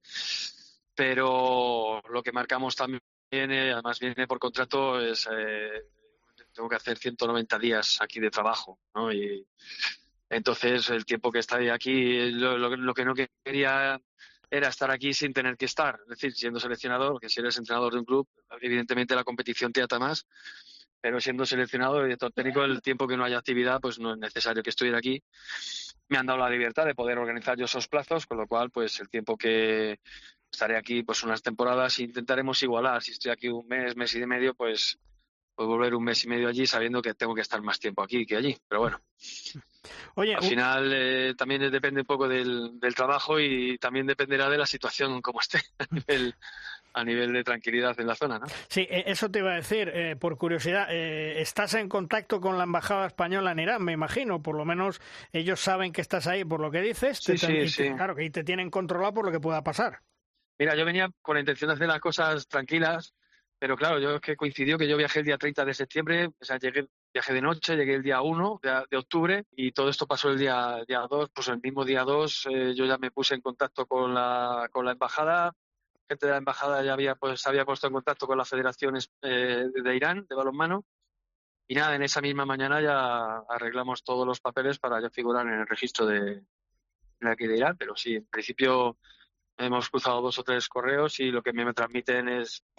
pero lo que marcamos también, además viene por contrato, es tengo que hacer 190 días aquí de trabajo, ¿no? Y entonces el tiempo que estaré aquí, lo que no quería era estar aquí sin tener que estar, es decir, siendo seleccionador, porque si eres entrenador de un club, evidentemente la competición te ata más, pero siendo seleccionado y director técnico, el tiempo que no haya actividad, pues no es necesario que estuviera aquí. Me han dado la libertad de poder organizar yo esos plazos, con lo cual, pues el tiempo que estaré aquí, pues unas temporadas, intentaremos igualar. Si estoy aquí un mes y medio, pues volver un mes y medio allí, sabiendo que tengo que estar más tiempo aquí que allí. Pero bueno, oye, al final también depende un poco del trabajo, y también dependerá de la situación como esté a nivel de tranquilidad en la zona, ¿no? Sí, eso te iba a decir, por curiosidad, ¿estás en contacto con la embajada española en Irán, me imagino? Por lo menos ellos saben que estás ahí por lo que dices, sí. Claro, que te tienen controlado por lo que pueda pasar. Mira, yo venía con la intención de hacer las cosas tranquilas, pero claro, yo es que coincidió que yo viajé el día 30 de septiembre, o sea, viajé de noche, llegué el día 1 de octubre, y todo esto pasó el día 2, pues el mismo día 2 yo ya me puse en contacto con la embajada. Gente de la embajada ya había puesto en contacto con las federaciones de Irán de balonmano, y nada, en esa misma mañana ya arreglamos todos los papeles para ya figurar en el registro de aquí de Irán. Pero sí, en principio hemos cruzado 2 o 3 correos, y lo que me transmiten es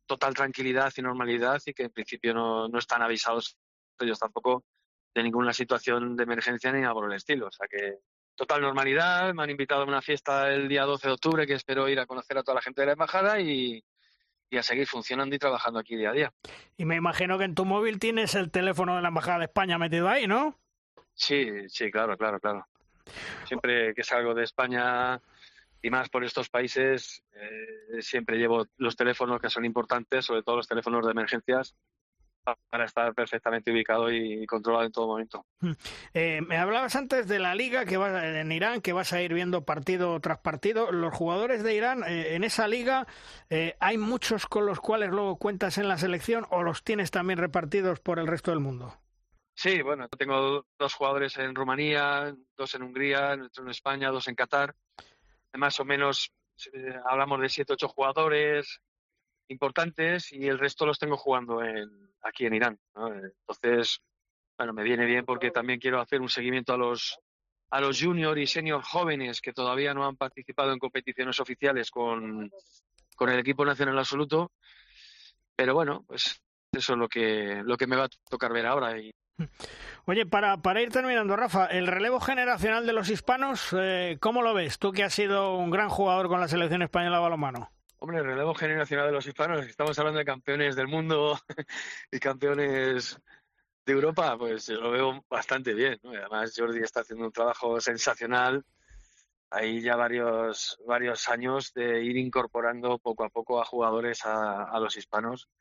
total tranquilidad y normalidad y que en principio no están avisados ellos tampoco de ninguna situación de emergencia ni nada por el estilo. O sea que total normalidad. Me han invitado a una fiesta el día 12 de octubre que espero ir a conocer a toda la gente de la embajada y a seguir funcionando y trabajando aquí día a día. Y me imagino que en tu móvil tienes el teléfono de la Embajada de España metido ahí, ¿no? Sí, claro. Siempre que salgo de España y más por estos países, siempre llevo los teléfonos que son importantes, sobre todo los teléfonos de emergencias, para estar perfectamente ubicado y controlado en todo momento. Me hablabas antes de la liga que vas en Irán, que vas a ir viendo partido tras partido. Los jugadores de Irán, en esa liga, ¿hay muchos con los cuales luego cuentas en la selección o los tienes también repartidos por el resto del mundo? Sí, bueno, tengo 2 jugadores en Rumanía, 2 en Hungría, 2 en España, 2 en Qatar. Más o menos hablamos de 7, 8 jugadores importantes y el resto los tengo jugando aquí en Irán, ¿no? Entonces, bueno, me viene bien porque también quiero hacer un seguimiento a los junior y senior jóvenes que todavía no han participado en competiciones oficiales con el equipo nacional absoluto. Pero bueno, pues eso es lo que me va a tocar ver ahora. Oye, para ir terminando, Rafa, el relevo generacional de los hispanos, ¿cómo lo ves? Tú que has sido un gran jugador con la selección española de balonmano. Hombre, el relevo generacional de los hispanos, estamos hablando de campeones del mundo y campeones de Europa, pues lo veo bastante bien, ¿no? Además, Jordi está haciendo un trabajo sensacional. Hay ya varios años de ir incorporando poco a poco a jugadores a los hispanos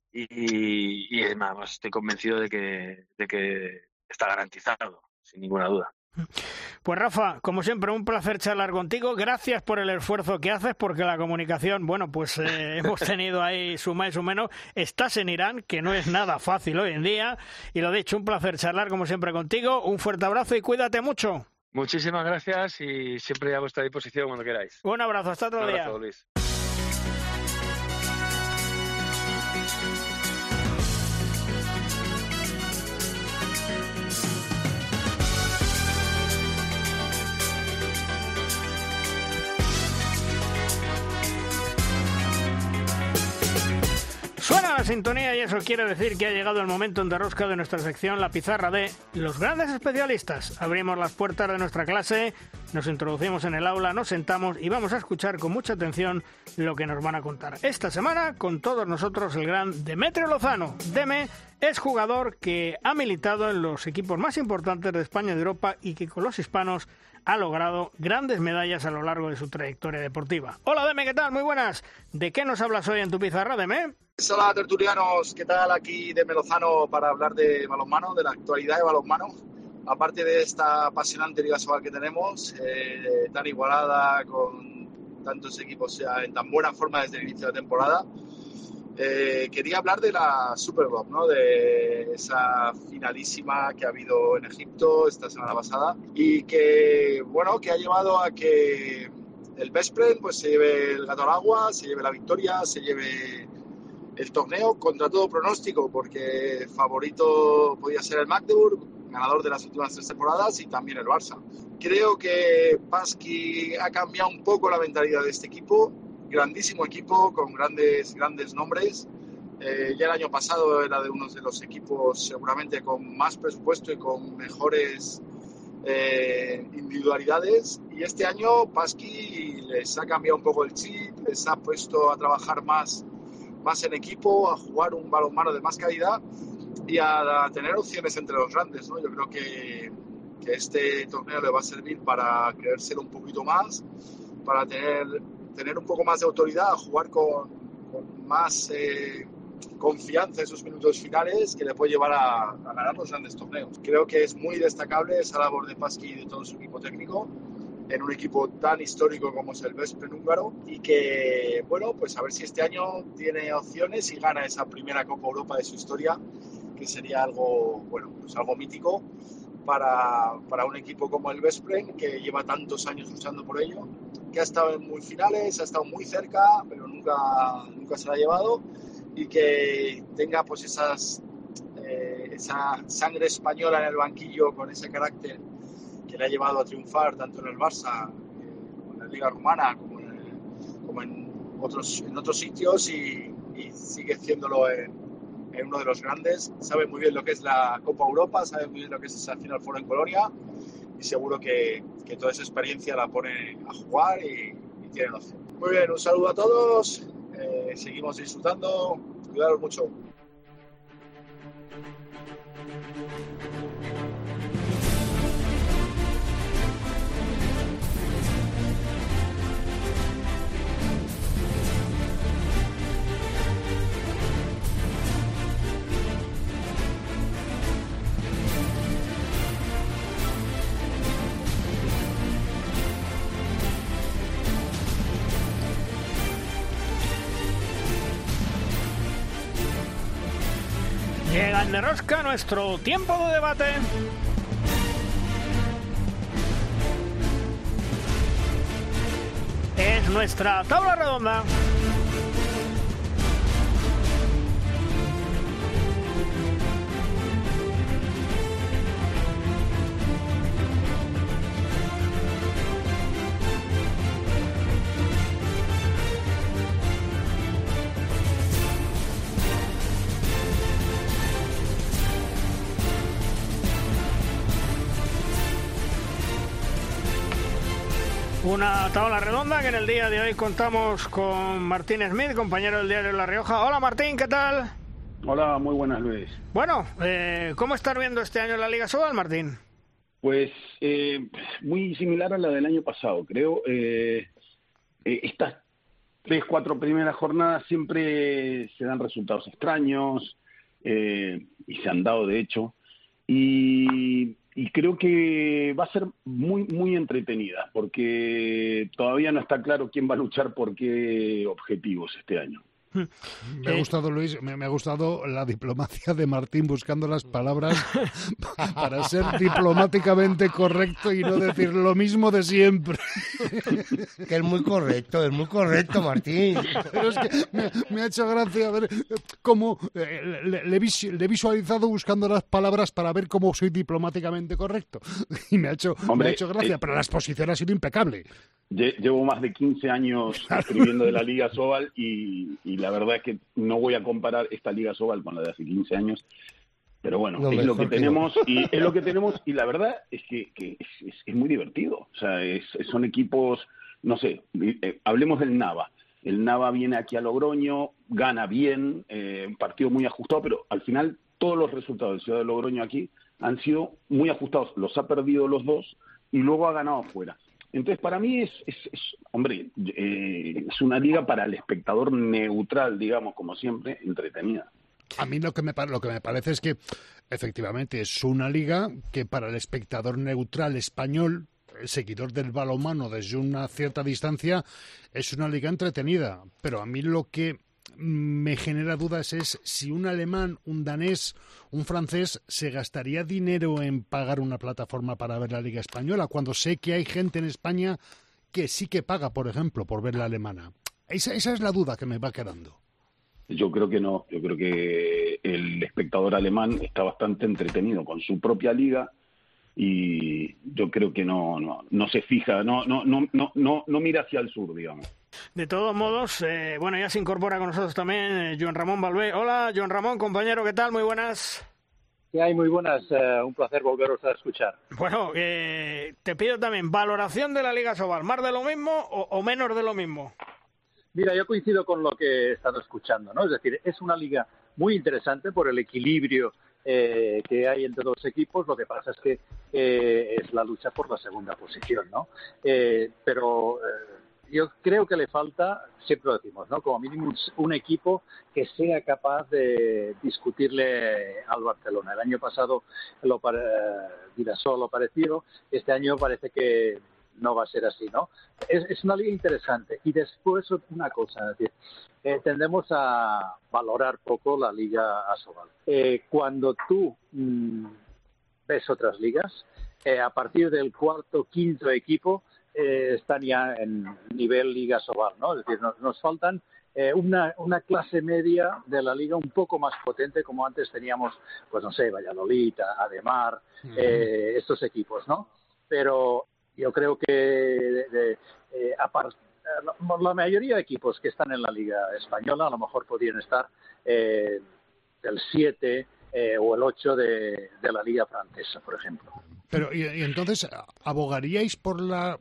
y además estoy convencido de que está garantizado, sin ninguna duda. Pues Rafa, como siempre, un placer charlar contigo. Gracias por el esfuerzo que haces, porque la comunicación, bueno, pues hemos tenido ahí su más y su menos. Estás en Irán, que no es nada fácil hoy en día. Y lo dicho, un placer charlar como siempre contigo. Un fuerte abrazo y cuídate mucho. Muchísimas gracias y siempre a vuestra disposición cuando queráis. Un abrazo, hasta otro día. Un abrazo, Luis. Suena la sintonía y eso quiere decir que ha llegado el momento en Derrosca de nuestra sección La Pizarra de los grandes especialistas. Abrimos las puertas de nuestra clase, nos introducimos en el aula, nos sentamos y vamos a escuchar con mucha atención lo que nos van a contar. Esta semana con todos nosotros el gran Demetrio Lozano. Deme es jugador que ha militado en los equipos más importantes de España y de Europa y que con los hispanos ha logrado grandes medallas a lo largo de su trayectoria deportiva. Hola Deme, ¿qué tal? Muy buenas. ¿De qué nos hablas hoy en tu pizarra, Deme? Hola tertulianos, ¿qué tal? Aquí Deme Lozano para hablar de balonmano, de la actualidad de balonmano. Aparte de esta apasionante Liga Sobal que tenemos, tan igualada, con tantos equipos ya en tan buena forma desde el inicio de la temporada, quería hablar de la Super Bowl, ¿no? De esa finalísima que ha habido en Egipto esta semana pasada y que, bueno, que ha llevado a que el Veszprém pues se lleve el gato al agua, se lleve la victoria, se lleve el torneo contra todo pronóstico, porque favorito podía ser el Magdeburg, ganador de las últimas 3 temporadas, y también el Barça. Creo que Pasqui ha cambiado un poco la mentalidad de este equipo, grandísimo equipo con grandes nombres. Ya el año pasado era de uno de los equipos seguramente con más presupuesto y con mejores individualidades, y este año Pasqui les ha cambiado un poco el chip, les ha puesto a trabajar más en equipo, a jugar un balonmano de más calidad y a tener opciones entre los grandes, ¿no? Yo creo que este torneo le va a servir para creérselo un poquito más, para tener un poco más de autoridad, a jugar con más confianza en sus minutos finales, que le puede llevar a ganar los grandes torneos. Creo que es muy destacable esa labor de Pasqui y de todo su equipo técnico en un equipo tan histórico como es el Veszprém húngaro, y que, bueno, pues a ver si este año tiene opciones y gana esa primera Copa Europa de su historia, que sería algo, bueno, pues algo mítico para un equipo como el Veszprém, que lleva tantos años luchando por ello, que ha estado en muy finales, ha estado muy cerca, pero nunca se la ha llevado, y que tenga pues esa sangre española en el banquillo, con ese carácter que le ha llevado a triunfar tanto en el Barça, como en la Liga Rumana, como en otros sitios, y y sigue haciéndolo en uno de los grandes. Sabe muy bien lo que es la Copa Europa, sabe muy bien lo que es esa Final Four en Colonia, y seguro que toda esa experiencia la pone a jugar y tiene opción. Muy bien, un saludo a todos, seguimos disfrutando, cuidaros mucho. Llega en De Rosca nuestro tiempo de debate. Es nuestra tabla redonda. Una tabla redonda que en el día de hoy contamos con Martín Smith, compañero del diario La Rioja. Hola Martín, ¿qué tal? Hola, muy buenas, Luis. Bueno, ¿cómo estás viendo este año la Liga Sobal, Martín? Pues muy similar a la del año pasado, creo. Estas 3-4 primeras jornadas siempre se dan resultados extraños, y se han dado de hecho, y creo que va a ser muy entretenida, porque todavía no está claro quién va a luchar por qué objetivos este año. Me ha gustado, Luis, me ha gustado la diplomacia de Martín buscando las palabras para ser diplomáticamente correcto y no decir lo mismo de siempre. Que es muy correcto, Martín. Pero es que me ha hecho gracia ver cómo le he visualizado buscando las palabras para ver cómo soy diplomáticamente correcto. Y me ha hecho gracia, pero la exposición ha sido impecable. Llevo más de 15 años escribiendo de la Liga Sobal y la verdad es que no voy a comparar esta Liga Sobal con la de hace 15 años, pero bueno, no, es lo que tenemos y la verdad es que es muy divertido. O sea, son equipos, no sé, hablemos del Nava. El Nava viene aquí a Logroño, gana bien, un partido muy ajustado, pero al final todos los resultados de Ciudad de Logroño aquí han sido muy ajustados. Los ha perdido los dos y luego ha ganado afuera. Entonces, para mí es una liga para el espectador neutral, digamos, como siempre, entretenida. A mí lo que me parece es que, efectivamente, es una liga que para el espectador neutral español, el seguidor del balonmano desde una cierta distancia, es una liga entretenida. Pero a mí lo que me genera dudas es si un alemán, un danés, un francés se gastaría dinero en pagar una plataforma para ver la Liga Española, cuando sé que hay gente en España que sí que paga, por ejemplo, por ver la alemana. Esa es la duda que me va quedando. Yo creo que no. Yo creo que el espectador alemán está bastante entretenido con su propia liga y yo creo que no se fija, no mira hacia el sur, digamos. De todos modos, ya se incorpora con nosotros también Joan Ramón Balbé. Hola, Joan Ramón, compañero, ¿qué tal? Muy buenas. ¿Qué hay? Muy buenas, un placer volveros a escuchar. Bueno, te pido también valoración de la Liga Sobal, ¿más de lo mismo o menos de lo mismo? Mira, yo coincido con lo que he estado escuchando, ¿no? Es decir, es una liga muy interesante por el equilibrio que hay entre dos equipos. Lo que pasa es que es la lucha por la segunda posición, ¿no? Pero yo creo que le falta, siempre lo decimos, ¿no? Como mínimo un equipo que sea capaz de discutirle al Barcelona. El año pasado Vidasoa lo pareció, este año parece que no va a ser así, ¿no? Es una liga interesante. Y después una cosa, es decir, tendemos a valorar poco la Liga Asobal. Cuando tú ves otras ligas, a partir del cuarto, quinto equipo, están ya en nivel Liga Sobal, ¿no? Es decir, nos faltan una clase media de la liga un poco más potente, como antes teníamos, pues no sé, Valladolid, Ademar, estos equipos, ¿no? Pero yo creo que la mayoría de equipos que están en la Liga Española a lo mejor podrían estar el 7 o el 8 de la Liga Francesa, por ejemplo. Pero y entonces, ¿abogaríais por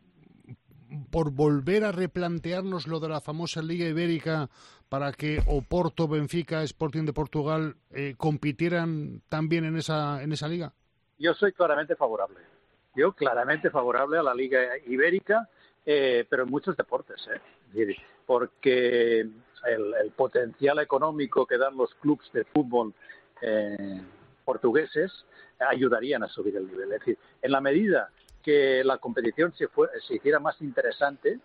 volver a replantearnos lo de la famosa Liga Ibérica para que Oporto, Benfica, Sporting de Portugal compitieran también en esa liga? Yo soy claramente favorable. A la Liga Ibérica, pero en muchos deportes, porque el potencial económico que dan los clubes de fútbol portugueses ayudarían a subir el nivel. Es decir, en la medida que la competición se hiciera más interesante,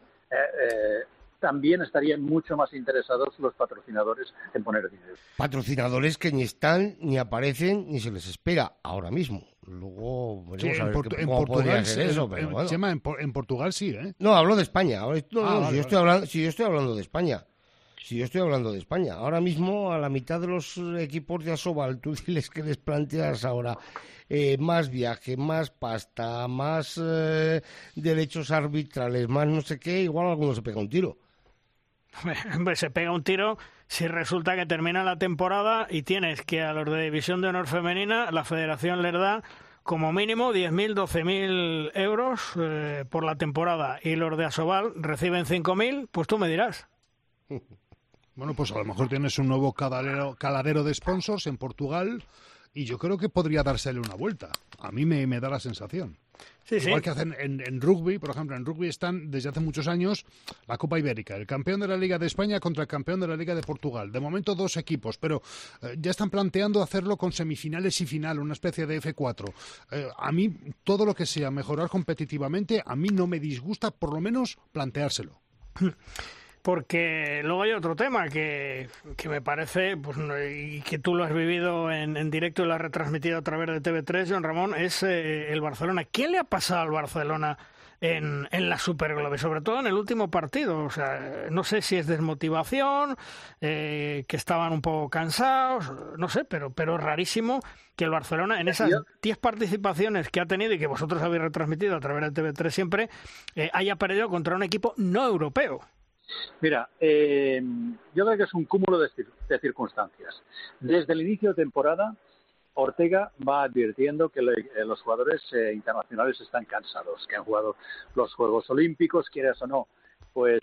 también estarían mucho más interesados los patrocinadores en poner dinero. Patrocinadores que ni están, ni aparecen, ni se les espera ahora mismo. Luego veremos a ver cómo podría ser eso. Pero bueno. Chema, en Portugal sí, ¿eh? No, hablo de España. Yo estoy hablando de España. Si yo estoy hablando de España, ahora mismo a la mitad de los equipos de Asobal, tú diles que les planteas ahora más viaje, más pasta, más derechos arbitrales, más no sé qué, igual alguno se pega un tiro. Hombre, se pega un tiro si resulta que termina la temporada y tienes que a los de División de Honor Femenina la Federación les da como mínimo 10.000, 12.000 euros por la temporada y los de Asobal reciben 5.000, pues tú me dirás. Bueno, pues a lo mejor tienes un nuevo caladero de sponsors en Portugal y yo creo que podría dársele una vuelta. A mí me da la sensación. Sí, Igual que hacen en rugby, por ejemplo, en rugby están desde hace muchos años la Copa Ibérica, el campeón de la Liga de España contra el campeón de la Liga de Portugal. De momento 2 equipos, pero ya están planteando hacerlo con semifinales y final, una especie de F4. A mí todo lo que sea mejorar competitivamente, a mí no me disgusta, por lo menos planteárselo. Porque luego hay otro tema que me parece, pues, y que tú lo has vivido en directo y lo has retransmitido a través de TV3, Joan Ramón, es el Barcelona. ¿Qué le ha pasado al Barcelona en la Superglobe? Sobre todo en el último partido. O sea, no sé si es desmotivación, que estaban un poco cansados, no sé, pero es rarísimo que el Barcelona en esas 10 participaciones que ha tenido y que vosotros habéis retransmitido a través de TV3 siempre, haya perdido contra un equipo no europeo. Mira, yo creo que es un cúmulo de circunstancias. Desde el inicio de temporada, Ortega va advirtiendo que los jugadores internacionales están cansados, que han jugado los Juegos Olímpicos, quieras o no, pues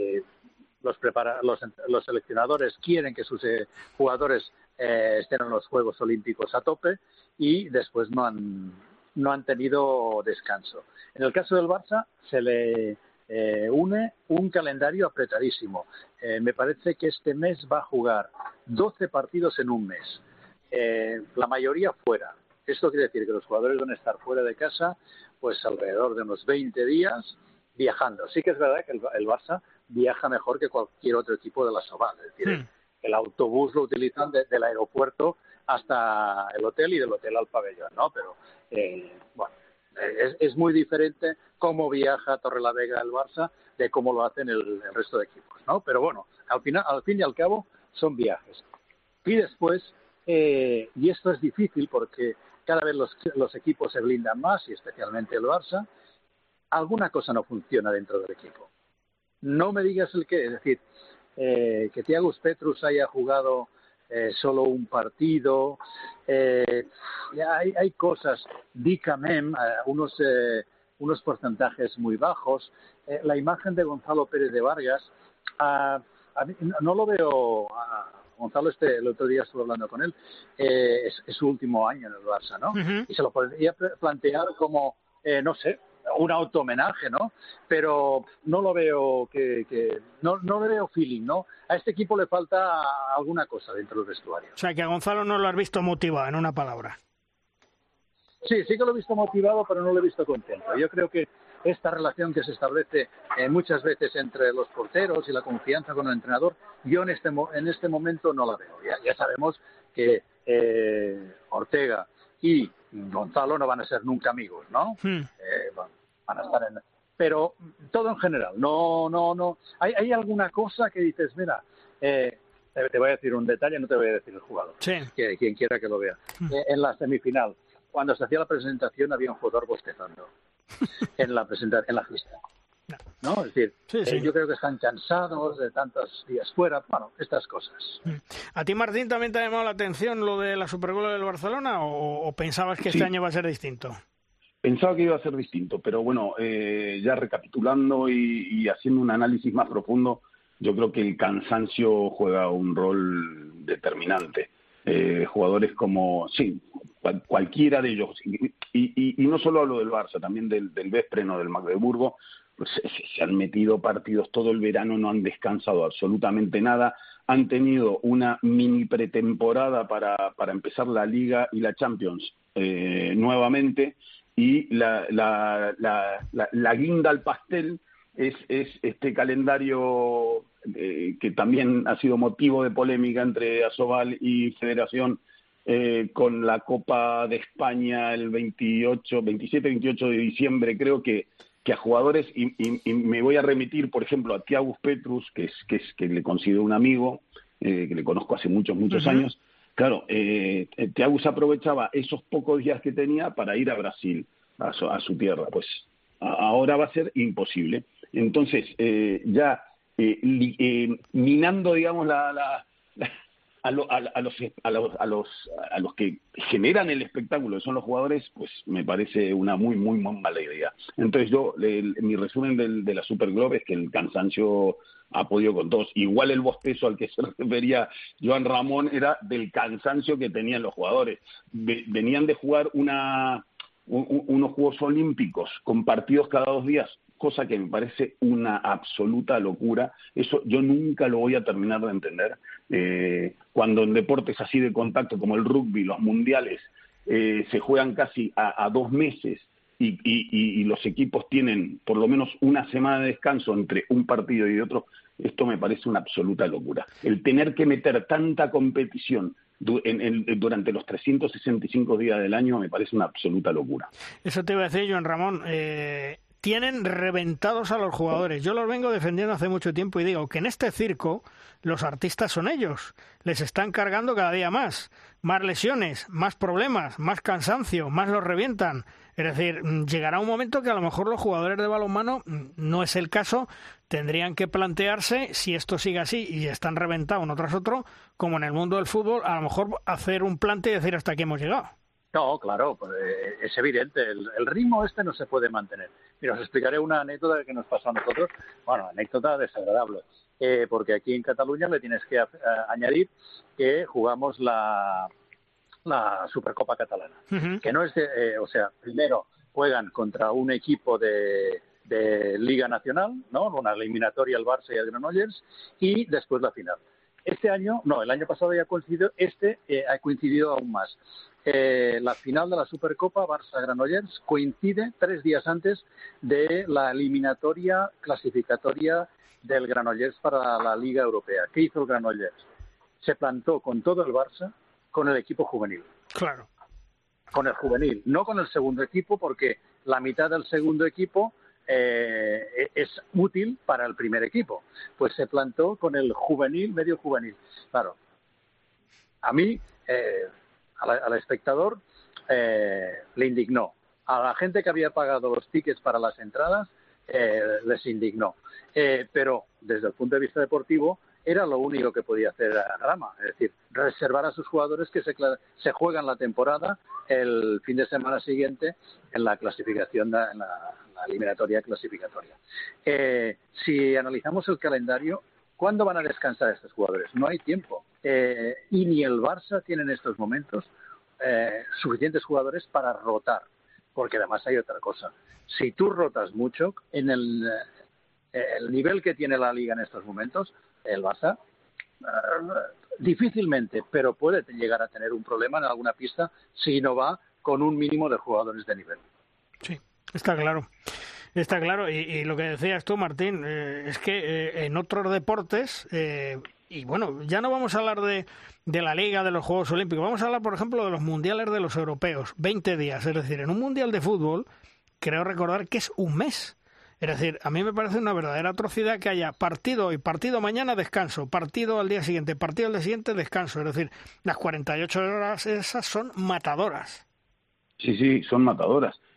los seleccionadores quieren que sus jugadores estén en los Juegos Olímpicos a tope y después no han tenido descanso. En el caso del Barça se le une un calendario apretadísimo. Me parece que este mes va a jugar 12 partidos en un mes, la mayoría fuera. Esto quiere decir que los jugadores van a estar fuera de casa pues alrededor de unos 20 días viajando. Sí que es verdad que el Barça viaja mejor que cualquier otro equipo de la Sobal. Es decir, el autobús lo utilizan del aeropuerto hasta el hotel y del hotel al pabellón, ¿no? Pero bueno, es muy diferente cómo viaja Torrelavega el Barça de cómo lo hacen el resto de equipos, ¿no? Pero bueno, al fin y al cabo son viajes. Y después, y esto es difícil porque cada vez los equipos se blindan más, y especialmente el Barça, alguna cosa no funciona dentro del equipo. No me digas el qué, es decir, que Thiago Petrus haya jugado solo un partido, hay cosas, Dicamem, unos porcentajes muy bajos, la imagen de Gonzalo Pérez de Vargas, a mí no lo veo, Gonzalo el otro día estuve hablando con él, es su último año en el Barça, ¿no? Uh-huh. Y se lo podría plantear como, no sé, un auto-homenaje, ¿no? Pero no lo veo no le veo feeling, ¿no? A este equipo le falta alguna cosa dentro del vestuario. O sea, que a Gonzalo no lo has visto motivado, en una palabra. Sí que lo he visto motivado, pero no lo he visto contento. Yo creo que esta relación que se establece muchas veces entre los porteros y la confianza con el entrenador, yo en este momento no la veo. Ya sabemos que Ortega y Gonzalo no van a ser nunca amigos, ¿no? Van a estar pero todo en general, no. Hay alguna cosa que dices, mira, te voy a decir un detalle, no te voy a decir el jugador, que quien quiera que lo vea. En la semifinal, cuando se hacía la presentación, había un jugador bostezando en la fiesta. ¿no? Es decir, yo creo que están cansados de tantos días fuera, bueno, estas cosas. ¿A ti, Martín, también te ha llamado la atención lo de la Supercopa del Barcelona o pensabas que este año va a ser distinto? Pensaba que iba a ser distinto, pero bueno, ya recapitulando y haciendo un análisis más profundo, yo creo que el cansancio juega un rol determinante. Jugadores como, cualquiera de ellos, y no solo hablo del Barça, también del Veszprém, del Magdeburgo, pues se han metido partidos todo el verano, no han descansado absolutamente nada, han tenido una mini pretemporada para empezar la Liga y la Champions nuevamente, y la guinda al pastel es este calendario que también ha sido motivo de polémica entre Asobal y Federación, con la Copa de España el 27-28 de diciembre. Creo que a jugadores, y me voy a remitir, por ejemplo, a Thiago Petrus, que le considero un amigo, que le conozco hace muchos años. Claro, Thiago se aprovechaba esos pocos días que tenía para ir a Brasil, a su tierra. Pues ahora va a ser imposible. Entonces, minando, digamos, a los que generan el espectáculo, que son los jugadores, pues me parece una muy mala idea. Entonces mi resumen de la Super Globe es que el cansancio ha podido con todos. Igual el bostezo al que se refería Joan Ramón era del cansancio que tenían los jugadores. Venían de jugar unos Juegos Olímpicos con partidos cada 2 días, cosa que me parece una absoluta locura. Eso yo nunca lo voy a terminar de entender. Cuando en deportes así de contacto como el rugby, los mundiales, se juegan casi a 2 meses y los equipos tienen por lo menos una semana de descanso entre un partido y otro, esto me parece una absoluta locura. El tener que meter tanta competición durante los 365 días del año me parece una absoluta locura. Eso te iba a decir, Joan Ramón. Tienen reventados a los jugadores. Yo los vengo defendiendo hace mucho tiempo y digo que en este circo los artistas son ellos. Les están cargando cada día más lesiones, más problemas, más cansancio, más los revientan. Es decir, llegará un momento que a lo mejor los jugadores de balonmano, no es el caso, tendrían que plantearse, si esto sigue así y están reventados uno tras otro, como en el mundo del fútbol, a lo mejor hacer un plante y decir hasta aquí hemos llegado. No, claro, pues es evidente, el ritmo no se puede mantener. Mira, os explicaré una anécdota que nos pasó a nosotros, bueno, anécdota desagradable, porque aquí en Cataluña le tienes que añadir que jugamos la Supercopa Catalana, que no es primero juegan contra un equipo de Liga Nacional, ¿no? Una eliminatoria, el Barça y el Granollers, y después la final. El año pasado ya coincidió, ha coincidido aún más. La final de la Supercopa Barça-Granollers coincide 3 días antes de la eliminatoria clasificatoria del Granollers para la Liga Europea. ¿Qué hizo el Granollers? Se plantó con todo el Barça con el equipo juvenil. Claro. Con el juvenil, no con el segundo equipo, porque la mitad del segundo equipo es útil para el primer equipo. Pues se plantó con el juvenil, medio juvenil. Claro, a mí, al espectador, le indignó. A la gente que había pagado los tickets para las entradas, les indignó. Pero desde el punto de vista deportivo, era lo único que podía hacer Rama, es decir, reservar a sus jugadores que se juegan la temporada el fin de semana siguiente en la clasificación, en la eliminatoria clasificatoria. Si analizamos el calendario, ¿cuándo van a descansar estos jugadores? No hay tiempo. Y ni el Barça tiene en estos momentos suficientes jugadores para rotar, porque además hay otra cosa. Si tú rotas mucho, en el nivel que tiene la Liga en estos momentos, el Barça difícilmente, pero puede llegar a tener un problema en alguna pista si no va con un mínimo de jugadores de nivel. Sí, está claro. Está claro, y lo que decías tú, Martín, es que en otros deportes, y bueno, ya no vamos a hablar de la Liga, de los Juegos Olímpicos, vamos a hablar, por ejemplo, de los mundiales de los europeos, 20 días, es decir, en un mundial de fútbol, creo recordar que es un mes. Es decir, a mí me parece una verdadera atrocidad que haya partido hoy, partido mañana, descanso, partido al día siguiente, partido al día siguiente, descanso. Es decir, las 48 horas esas son matadoras. Sí, son matadoras.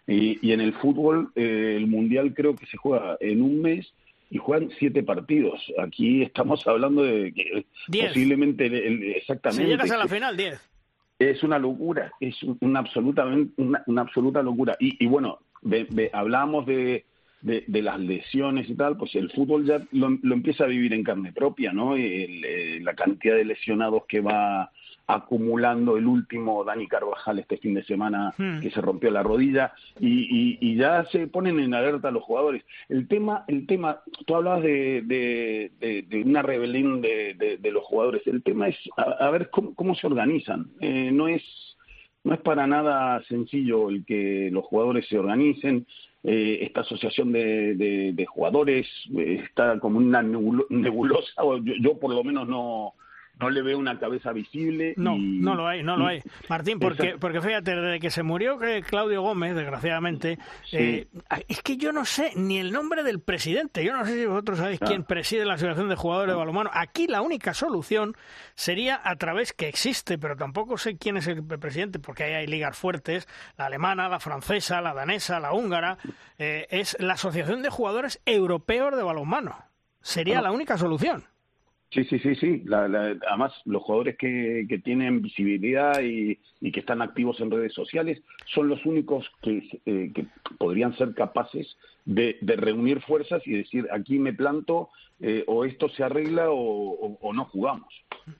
Y en el fútbol, el Mundial creo que se juega en un mes y juegan 7 partidos. Aquí estamos hablando de que 10. Posiblemente, exactamente. Si llegas a la final, 10. Es una locura, es una absoluta locura. Y bueno, hablábamos de las lesiones y tal, pues el fútbol ya lo empieza a vivir en carne propia, ¿no? La cantidad de lesionados que va acumulando, el último Dani Carvajal este fin de semana que se rompió la rodilla y ya se ponen en alerta los jugadores. El tema, tú hablabas de una rebelión de los jugadores. El tema es a ver cómo se organizan. No es para nada sencillo el que los jugadores se organicen. Esta asociación de jugadores está como una nebulosa. Yo por lo menos no le veo una cabeza visible. No lo hay. Martín, porque fíjate, desde que se murió Claudio Gómez, desgraciadamente, es que yo no sé ni el nombre del presidente. Yo no sé si vosotros sabéis quién preside la Asociación de Jugadores de Balonmano. Aquí la única solución sería a través que existe, pero tampoco sé quién es el presidente, porque ahí hay ligas fuertes, la alemana, la francesa, la danesa, la húngara. Es la Asociación de Jugadores Europeos de Balonmano. Sería la única solución. Sí. Además, los jugadores que tienen visibilidad y que están activos en redes sociales son los únicos que podrían ser capaces de reunir fuerzas y decir, aquí me planto, o esto se arregla o no jugamos.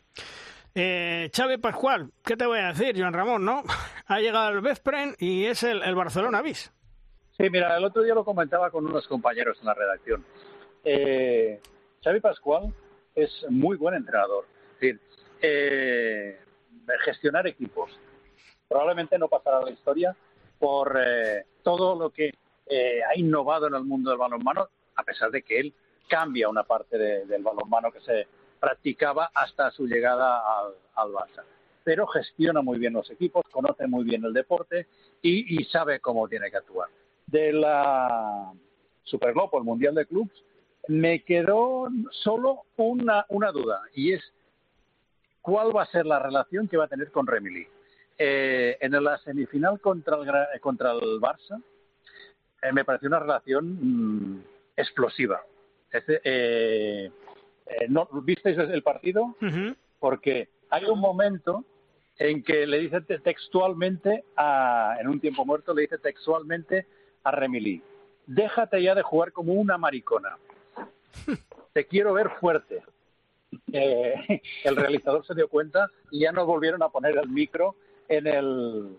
Xavi Pascual, ¿qué te voy a decir, Joan Ramón, no? Ha llegado el Veszprém y es el Barcelona bis. Sí, mira, el otro día lo comentaba con unos compañeros en la redacción. Xavi Pascual es muy buen entrenador. Es decir, gestionar equipos. Probablemente no pasará a la historia por todo lo que ha innovado en el mundo del balonmano, a pesar de que él cambia una parte del balonmano que se practicaba hasta su llegada al Barça. Pero gestiona muy bien los equipos, conoce muy bien el deporte y sabe cómo tiene que actuar. De la Supercopa, el Mundial de Clubs, me quedó solo una duda, y es cuál va a ser la relación que va a tener con Remili. En la semifinal contra el Barça me pareció una relación explosiva. ¿No visteis el partido? Uh-huh. Porque hay un momento en que le dice textualmente en un tiempo muerto, le dice textualmente a Remili: déjate ya de jugar como una maricona. Te quiero ver fuerte. El realizador se dio cuenta y ya nos volvieron a poner el micro en el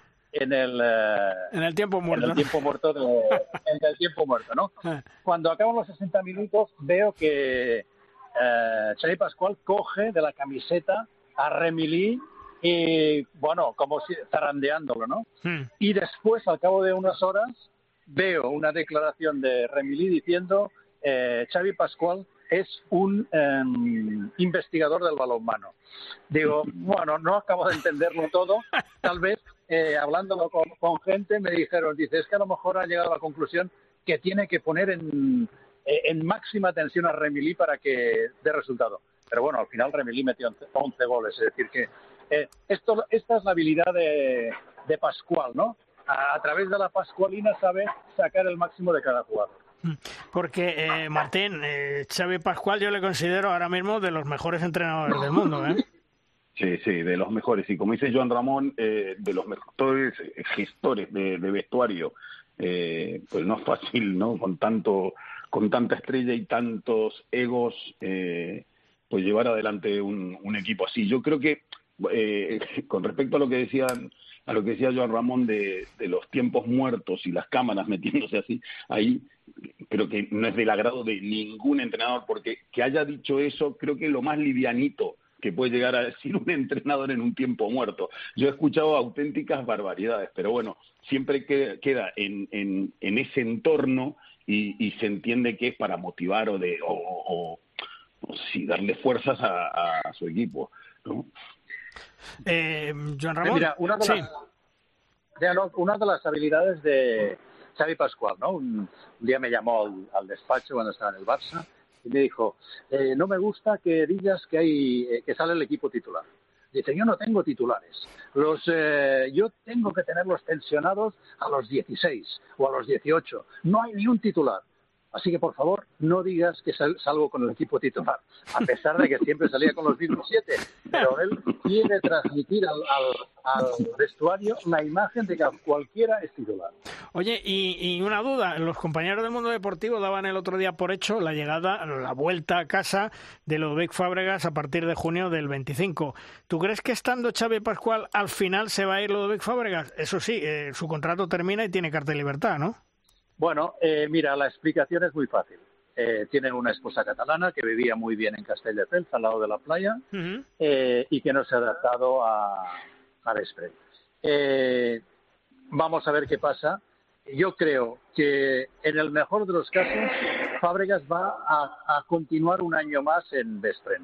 tiempo muerto. En el tiempo muerto, ¿no? Cuando acaban los 60 minutos veo que Xavi Pascual coge de la camiseta a Remili y, bueno, como si zarandeándolo, ¿no? Y después, al cabo de unas horas, veo una declaración de Remili diciendo: Xavi Pascual es un investigador del balonmano. Digo, bueno, no acabo de entenderlo todo. Tal vez, hablándolo con gente, me dijeron, es que a lo mejor ha llegado a la conclusión que tiene que poner en máxima tensión a Remili para que dé resultado. Pero bueno, al final Remili metió 11 goles. Es decir, que esta es la habilidad de Pascual, ¿no? A través de la pascualina sabe sacar el máximo de cada jugador. Porque, Martín, Xavi Pascual yo le considero ahora mismo de los mejores entrenadores del mundo, ¿eh? Sí, de los mejores. Y como dice Joan Ramón, de los mejores gestores de vestuario. Pues no es fácil, ¿no? Con tanta estrella y tantos egos, pues llevar adelante un equipo así. Yo creo que, con respecto a lo que decía Joan Ramón de los tiempos muertos y las cámaras metiéndose así ahí, creo que no es del agrado de ningún entrenador, porque que haya dicho eso, creo que es lo más livianito que puede llegar a decir un entrenador en un tiempo muerto. Yo he escuchado auténticas barbaridades, pero bueno, siempre queda en ese entorno y se entiende que es para motivar o sí, darle fuerzas a su equipo, ¿no? Joan Ramón, mira, una de las habilidades de Xavi Pascual, ¿no? Un día me llamó al despacho cuando estaba en el Barça y me dijo: no me gusta que digas que sale el equipo titular. Dice, yo no tengo titulares. Yo tengo que tenerlos tensionados a los 16 o a los 18. No hay ni un titular. Así que, por favor, no digas que salgo con el equipo titular, a pesar de que siempre salía con los mismos 7. Pero él quiere transmitir al vestuario la imagen de que cualquiera es titular. Oye, y una duda, los compañeros del Mundo Deportivo daban el otro día por hecho la vuelta a casa de Ludovic Fábregas a partir de junio del 25. ¿Tú crees que estando Xavi Pascual al final se va a ir Ludovic Fábregas? Eso sí, su contrato termina y tiene carta de libertad, ¿no? Bueno, mira, la explicación es muy fácil. Tiene una esposa catalana que vivía muy bien en Castelldefels, al lado de la playa, y que no se ha adaptado a Desprez. Vamos a ver qué pasa. Yo creo que en el mejor de los casos, Fábregas va a continuar un año más en Desprez.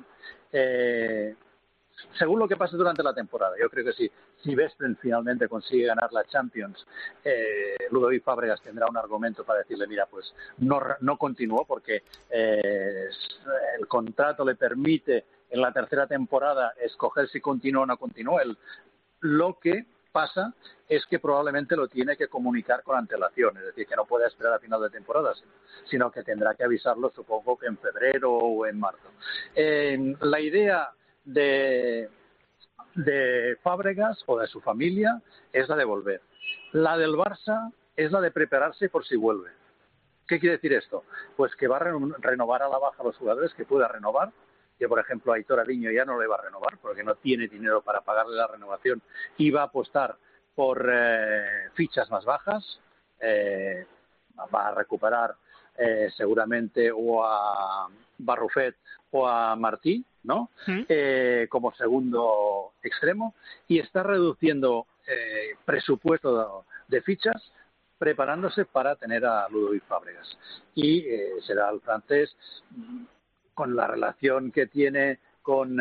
Según lo que pase durante la temporada, yo creo que sí. Si Desprez finalmente consigue ganar la Champions, Ludovic Fábregas tendrá un argumento para decirle, mira, pues no continuó porque el contrato le permite en la tercera temporada escoger si continúa o no continúa. Lo que pasa es que probablemente lo tiene que comunicar con antelación, es decir, que no puede esperar a final de temporada, sino que tendrá que avisarlo, supongo que en febrero o en marzo. La idea de Fábregas o de su familia es la de volver. La del Barça es la de prepararse por si vuelve. ¿Qué quiere decir esto? Pues que va a renovar a la baja a los jugadores que pueda renovar. Que, por ejemplo, a Aitor Ariño ya no le va a renovar porque no tiene dinero para pagarle la renovación y va a apostar por fichas más bajas. Va a recuperar seguramente o a Barrufet o a Martí, ¿no? Como segundo extremo, y está reduciendo presupuesto de fichas, preparándose para tener a Ludovic Fábregas. Y será el francés, con la relación que tiene con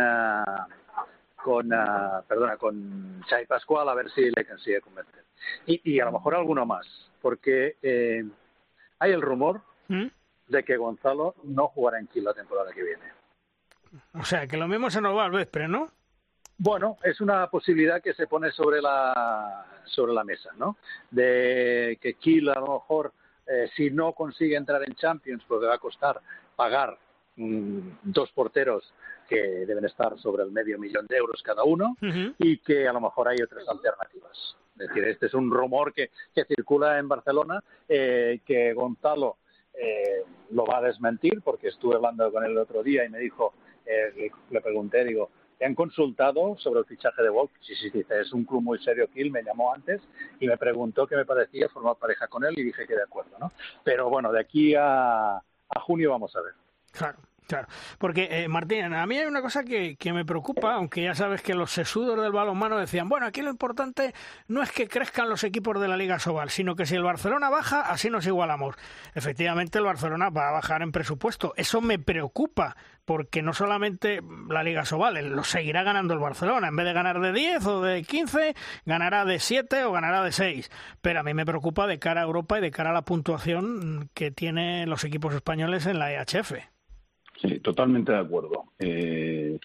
Xavi Pascual, a ver si le consigue convencer. Y a lo mejor alguno más, porque hay el rumor de que Gonzalo no jugará en Kiel la temporada que viene. O sea, que lo mismo se nos va al Vespre, ¿no? Bueno, es una posibilidad que se pone sobre la mesa, ¿no? De que Kiel a lo mejor, si no consigue entrar en Champions, pues le va a costar pagar 2 porteros que deben estar sobre el $500,000 cada uno, y que a lo mejor hay otras alternativas. Es decir, este es un rumor que circula en Barcelona, que Gonzalo lo va a desmentir, porque estuve hablando con él el otro día y me dijo, le pregunté, digo, ¿te han consultado sobre el fichaje de Wolf? Sí, dice, es un club muy serio. Kiel me llamó antes y me preguntó qué me parecía formar pareja con él y dije que de acuerdo, ¿no? Pero bueno, de aquí a junio vamos a ver. Claro. Porque, Martín, a mí hay una cosa que me preocupa, aunque ya sabes que los sesudos del balonmano decían, bueno, aquí lo importante no es que crezcan los equipos de la Liga Sobal, sino que si el Barcelona baja, así nos igualamos. Efectivamente, el Barcelona va a bajar en presupuesto. Eso me preocupa, porque no solamente la Liga Sobal, lo seguirá ganando el Barcelona. En vez de ganar de 10 o de 15, ganará de 7 o ganará de 6. Pero a mí me preocupa de cara a Europa y de cara a la puntuación que tienen los equipos españoles en la EHF. Sí, totalmente de acuerdo. Que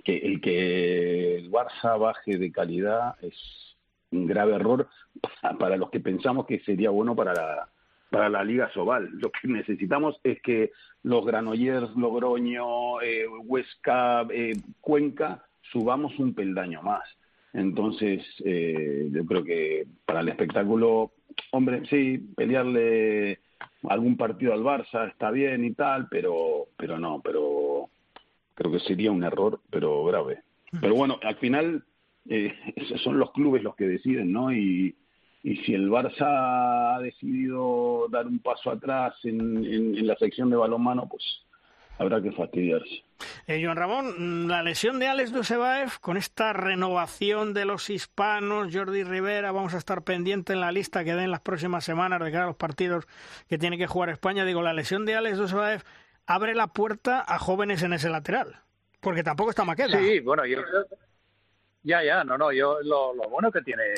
el Barça baje de calidad es un grave error para los que pensamos que sería bueno para la Liga Sobal. Lo que necesitamos es que los Granollers, Logroño, Huesca, Cuenca subamos un peldaño más. Entonces, yo creo que para el espectáculo, hombre, sí, pelearle algún partido al Barça está bien y tal, pero creo que sería un error, pero grave. Pero bueno, al final son los clubes los que deciden, ¿no? Y si el Barça ha decidido dar un paso atrás en la sección de balonmano, pues habrá que fastidiarse. Joan Ramón, la lesión de Alex Dusebaev, con esta renovación de los hispanos, Jordi Rivera, vamos a estar pendiente en la lista que den las próximas semanas de cara a los partidos que tiene que jugar España. Digo, la lesión de Alex Dusebaev abre la puerta a jóvenes en ese lateral, porque tampoco está Maqueda. Sí, bueno, yo... Ya, lo bueno que tiene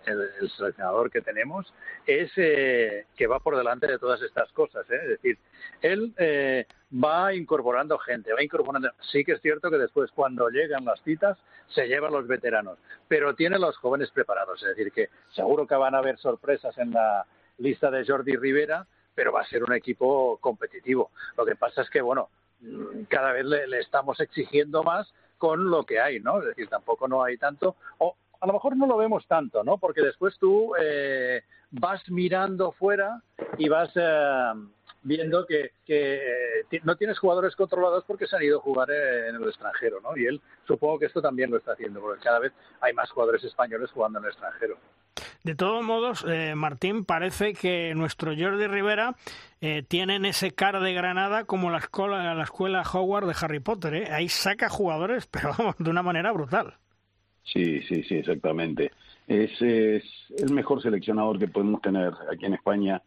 el seleccionador que tenemos es que va por delante de todas estas cosas, ¿eh? Es decir, él va incorporando gente, sí que es cierto que después cuando llegan las citas se llevan los veteranos, pero tiene los jóvenes preparados, es decir, que seguro que van a haber sorpresas en la lista de Jordi Rivera, pero va a ser un equipo competitivo. Lo que pasa es que, bueno, cada vez le estamos exigiendo más con lo que hay, ¿no? Es decir, tampoco no hay tanto, o a lo mejor no lo vemos tanto, ¿no? Porque después tú vas mirando fuera y vas viendo que no tienes jugadores controlados porque se han ido a jugar en el extranjero, ¿no? Y él supongo que esto también lo está haciendo, porque cada vez hay más jugadores españoles jugando en el extranjero. De todos modos, Martín, parece que nuestro Jordi Rivera tiene en ese CAR de Granada como la escuela Hogwarts de Harry Potter, ¿eh? Ahí saca jugadores, pero vamos, de una manera brutal. Sí, exactamente. Es el mejor seleccionador que podemos tener aquí en España.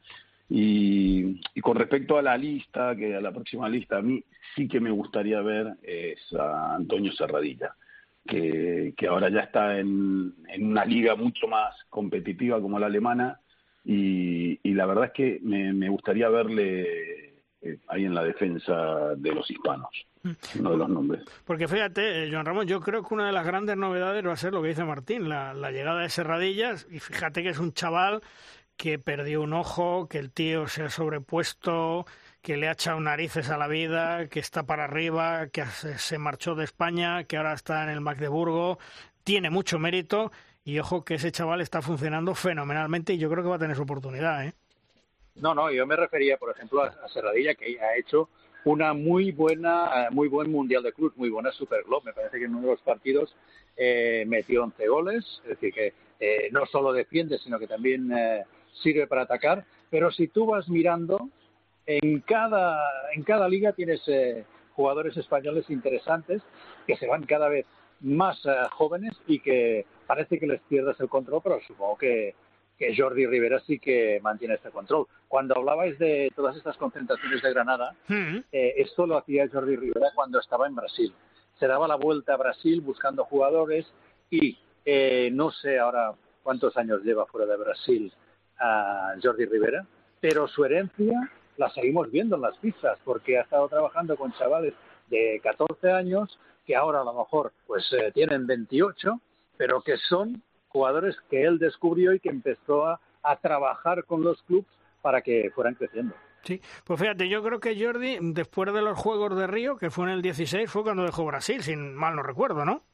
Y con respecto a la lista, que a la próxima lista, a mí sí que me gustaría ver es a Antonio Serradilla, que ahora ya está en una liga mucho más competitiva como la alemana, y la verdad es que me gustaría verle ahí en la defensa de los hispanos, uno de los nombres. Porque fíjate, Joan Ramón, yo creo que una de las grandes novedades va a ser lo que dice Martín, la llegada de Serradillas, y fíjate que es un chaval que perdió un ojo, que el tío se ha sobrepuesto, que le ha echado narices a la vida, que está para arriba, que se marchó de España, que ahora está en el Magdeburgo, tiene mucho mérito y ojo que ese chaval está funcionando fenomenalmente y yo creo que va a tener su oportunidad, ¿eh? No, yo me refería, por ejemplo, a Serradilla, que ha hecho una muy buen Mundial de Clubs, muy buena Super Globe. Me parece que en uno de los partidos metió 11 goles, es decir, que no solo defiende, sino que también sirve para atacar, pero si tú vas mirando, en cada liga tienes jugadores españoles interesantes que se van cada vez más jóvenes y que parece que les pierdes el control, pero supongo que Jordi Rivera sí que mantiene este control. Cuando hablabais de todas estas concentraciones de Granada, esto lo hacía Jordi Rivera cuando estaba en Brasil. Se daba la vuelta a Brasil buscando jugadores y no sé ahora cuántos años lleva fuera de Brasil a Jordi Rivera, pero su herencia la seguimos viendo en las pistas, porque ha estado trabajando con chavales de 14 años que ahora a lo mejor pues tienen 28, pero que son jugadores que él descubrió y que empezó a trabajar con los clubes para que fueran creciendo. Sí, pues fíjate, yo creo que Jordi, después de los Juegos de Río, que fue en el 16, fue cuando dejó Brasil, si mal no recuerdo, ¿no?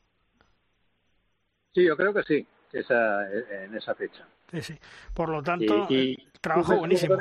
Sí, yo creo que sí, en esa fecha. Sí. Por lo tanto, trabajo buenísimo.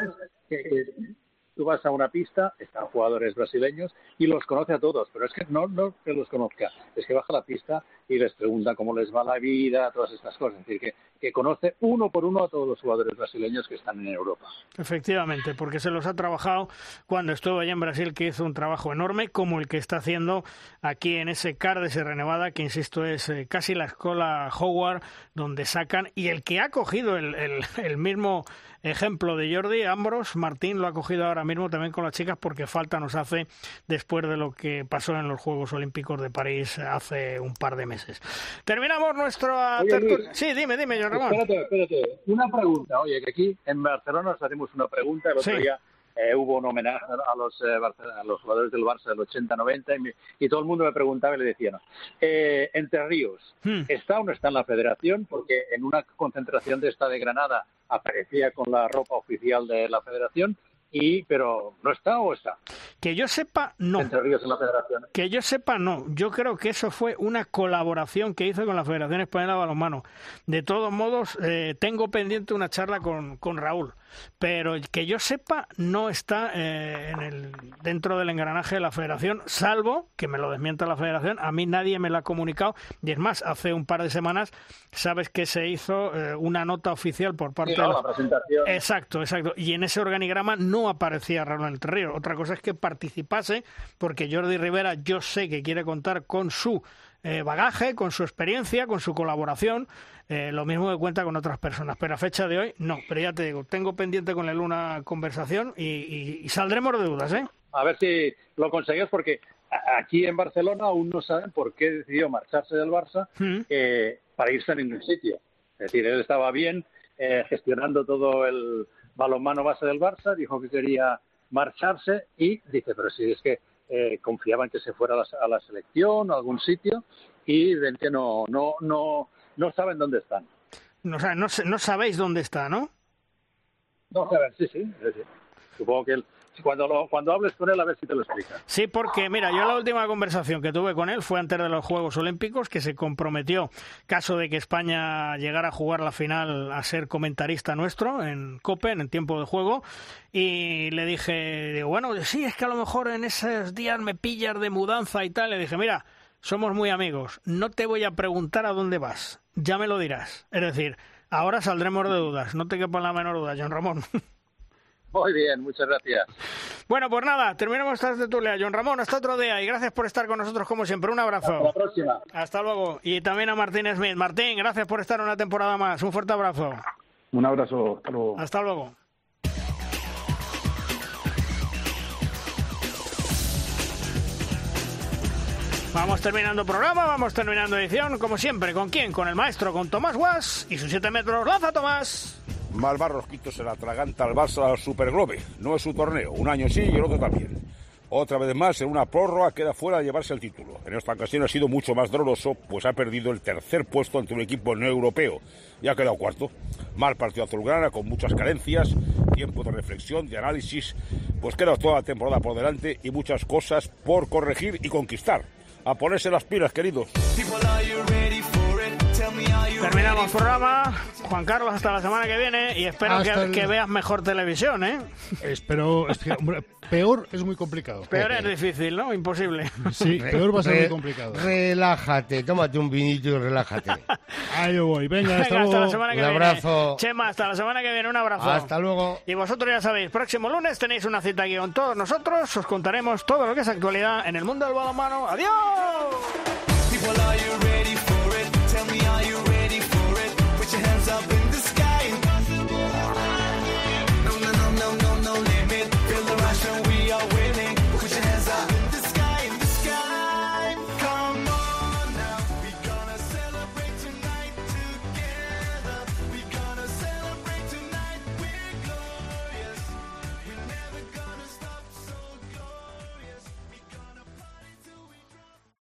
Tú vas a una pista, están jugadores brasileños y los conoce a todos, pero es que no que los conozca, es que baja a la pista y les pregunta cómo les va la vida, todas estas cosas. Es decir, que conoce uno por uno a todos los jugadores brasileños que están en Europa. Efectivamente, porque se los ha trabajado cuando estuvo allá en Brasil, que hizo un trabajo enorme, como el que está haciendo aquí en ese CAR de Sierra Nevada, que insisto es casi la escuela Howard, donde sacan, y el que ha cogido el mismo ejemplo de Jordi, Ambros, Martín lo ha cogido ahora mismo también con las chicas, porque falta nos hace después de lo que pasó en los Juegos Olímpicos de París hace un par de meses. Terminamos nuestro... Sí, dime, Joan Ramón. Espérate. Una pregunta. Oye, que aquí en Barcelona nos hacemos una pregunta. El otro día hubo un homenaje a los jugadores del Barça del 80-90 y todo el mundo me preguntaba y le decía, no. Entre Ríos, ¿está o no está en la federación? Porque en una concentración de esta de Granada aparecía con la ropa oficial de la federación, pero ¿no está o está? Que yo sepa, no. Entre Ríos en la federación. Que yo sepa, no. Yo creo que eso fue una colaboración que hizo con la Federación Española de Balonmano. De todos modos, tengo pendiente una charla con Raúl, pero que yo sepa, no está dentro del engranaje de la Federación, salvo que me lo desmienta la Federación. A mí nadie me lo ha comunicado, y es más, hace un par de semanas, sabes que se hizo una nota oficial por parte de la presentación. Exacto. Y en ese organigrama no aparecía Raúl Entre Ríos. Otra cosa es que participase, porque Jordi Rivera yo sé que quiere contar con su bagaje, con su experiencia, con su colaboración, lo mismo que cuenta con otras personas, pero a fecha de hoy no. Pero ya te digo, tengo pendiente con él una conversación y saldremos de dudas, ¿eh? A ver si lo conseguimos, porque aquí en Barcelona aún no saben por qué decidió marcharse del Barça para irse a ningún sitio. Es decir, él estaba bien gestionando todo el balonmano base del Barça, dijo que quería marcharse y dice, pero si es que confiaban que se fuera a la selección, a algún sitio, y ven que no saben dónde están. No sabéis dónde está, ¿no? No saben, sí. Supongo que cuando hables con él, a ver si te lo explica. Sí, porque mira, yo la última conversación que tuve con él fue antes de los Juegos Olímpicos, que se comprometió, caso de que España llegara a jugar la final, a ser comentarista nuestro en COPE, en el tiempo de juego, y le dije, bueno, sí, es que a lo mejor en esos días me pillas de mudanza y tal. Le dije, mira, somos muy amigos, no te voy a preguntar a dónde vas, ya me lo dirás. Es decir, ahora saldremos de dudas, no te quepa la menor duda, John Ramón. Muy bien, muchas gracias. Bueno, pues nada, terminamos esta tertulia. John Ramón, hasta otro día y gracias por estar con nosotros como siempre. Un abrazo. Hasta la próxima. Hasta luego. Y también a Martín Smith. Martín, gracias por estar una temporada más. Un fuerte abrazo. Un abrazo. Hasta luego. Hasta luego. Vamos terminando programa, vamos terminando edición, como siempre. ¿Con quién? Con el maestro, con Tomás Guas y sus 7 metros. ¡Lanza, Tomás! Malvar Rosquito se la atraganta al Barça al Superglobe. No es su torneo. Un año sí y el otro también. Otra vez más, en una prórroga, queda fuera de llevarse el título. En esta ocasión ha sido mucho más doloroso, pues ha perdido el tercer puesto ante un equipo no europeo. Y ha quedado cuarto. Mal partido azulgrana, con muchas carencias, tiempo de reflexión, de análisis. Pues queda toda la temporada por delante y muchas cosas por corregir y conquistar. A ponerse las pilas, queridos. Terminamos el programa. Juan Carlos, hasta la semana que viene y espero que veas mejor televisión, ¿eh? Espero, hombre, peor es muy complicado. Peor es difícil, ¿no? Imposible. Sí, peor va a ser muy complicado. Relájate, tómate un vinito y relájate. Ahí yo voy. Venga, hasta la semana que viene. Un abrazo. Chema, hasta la semana que viene, un abrazo. Hasta luego. Y vosotros ya sabéis, próximo lunes tenéis una cita aquí con todos nosotros. Os contaremos todo lo que es actualidad en el mundo del balonmano. ¡Adiós!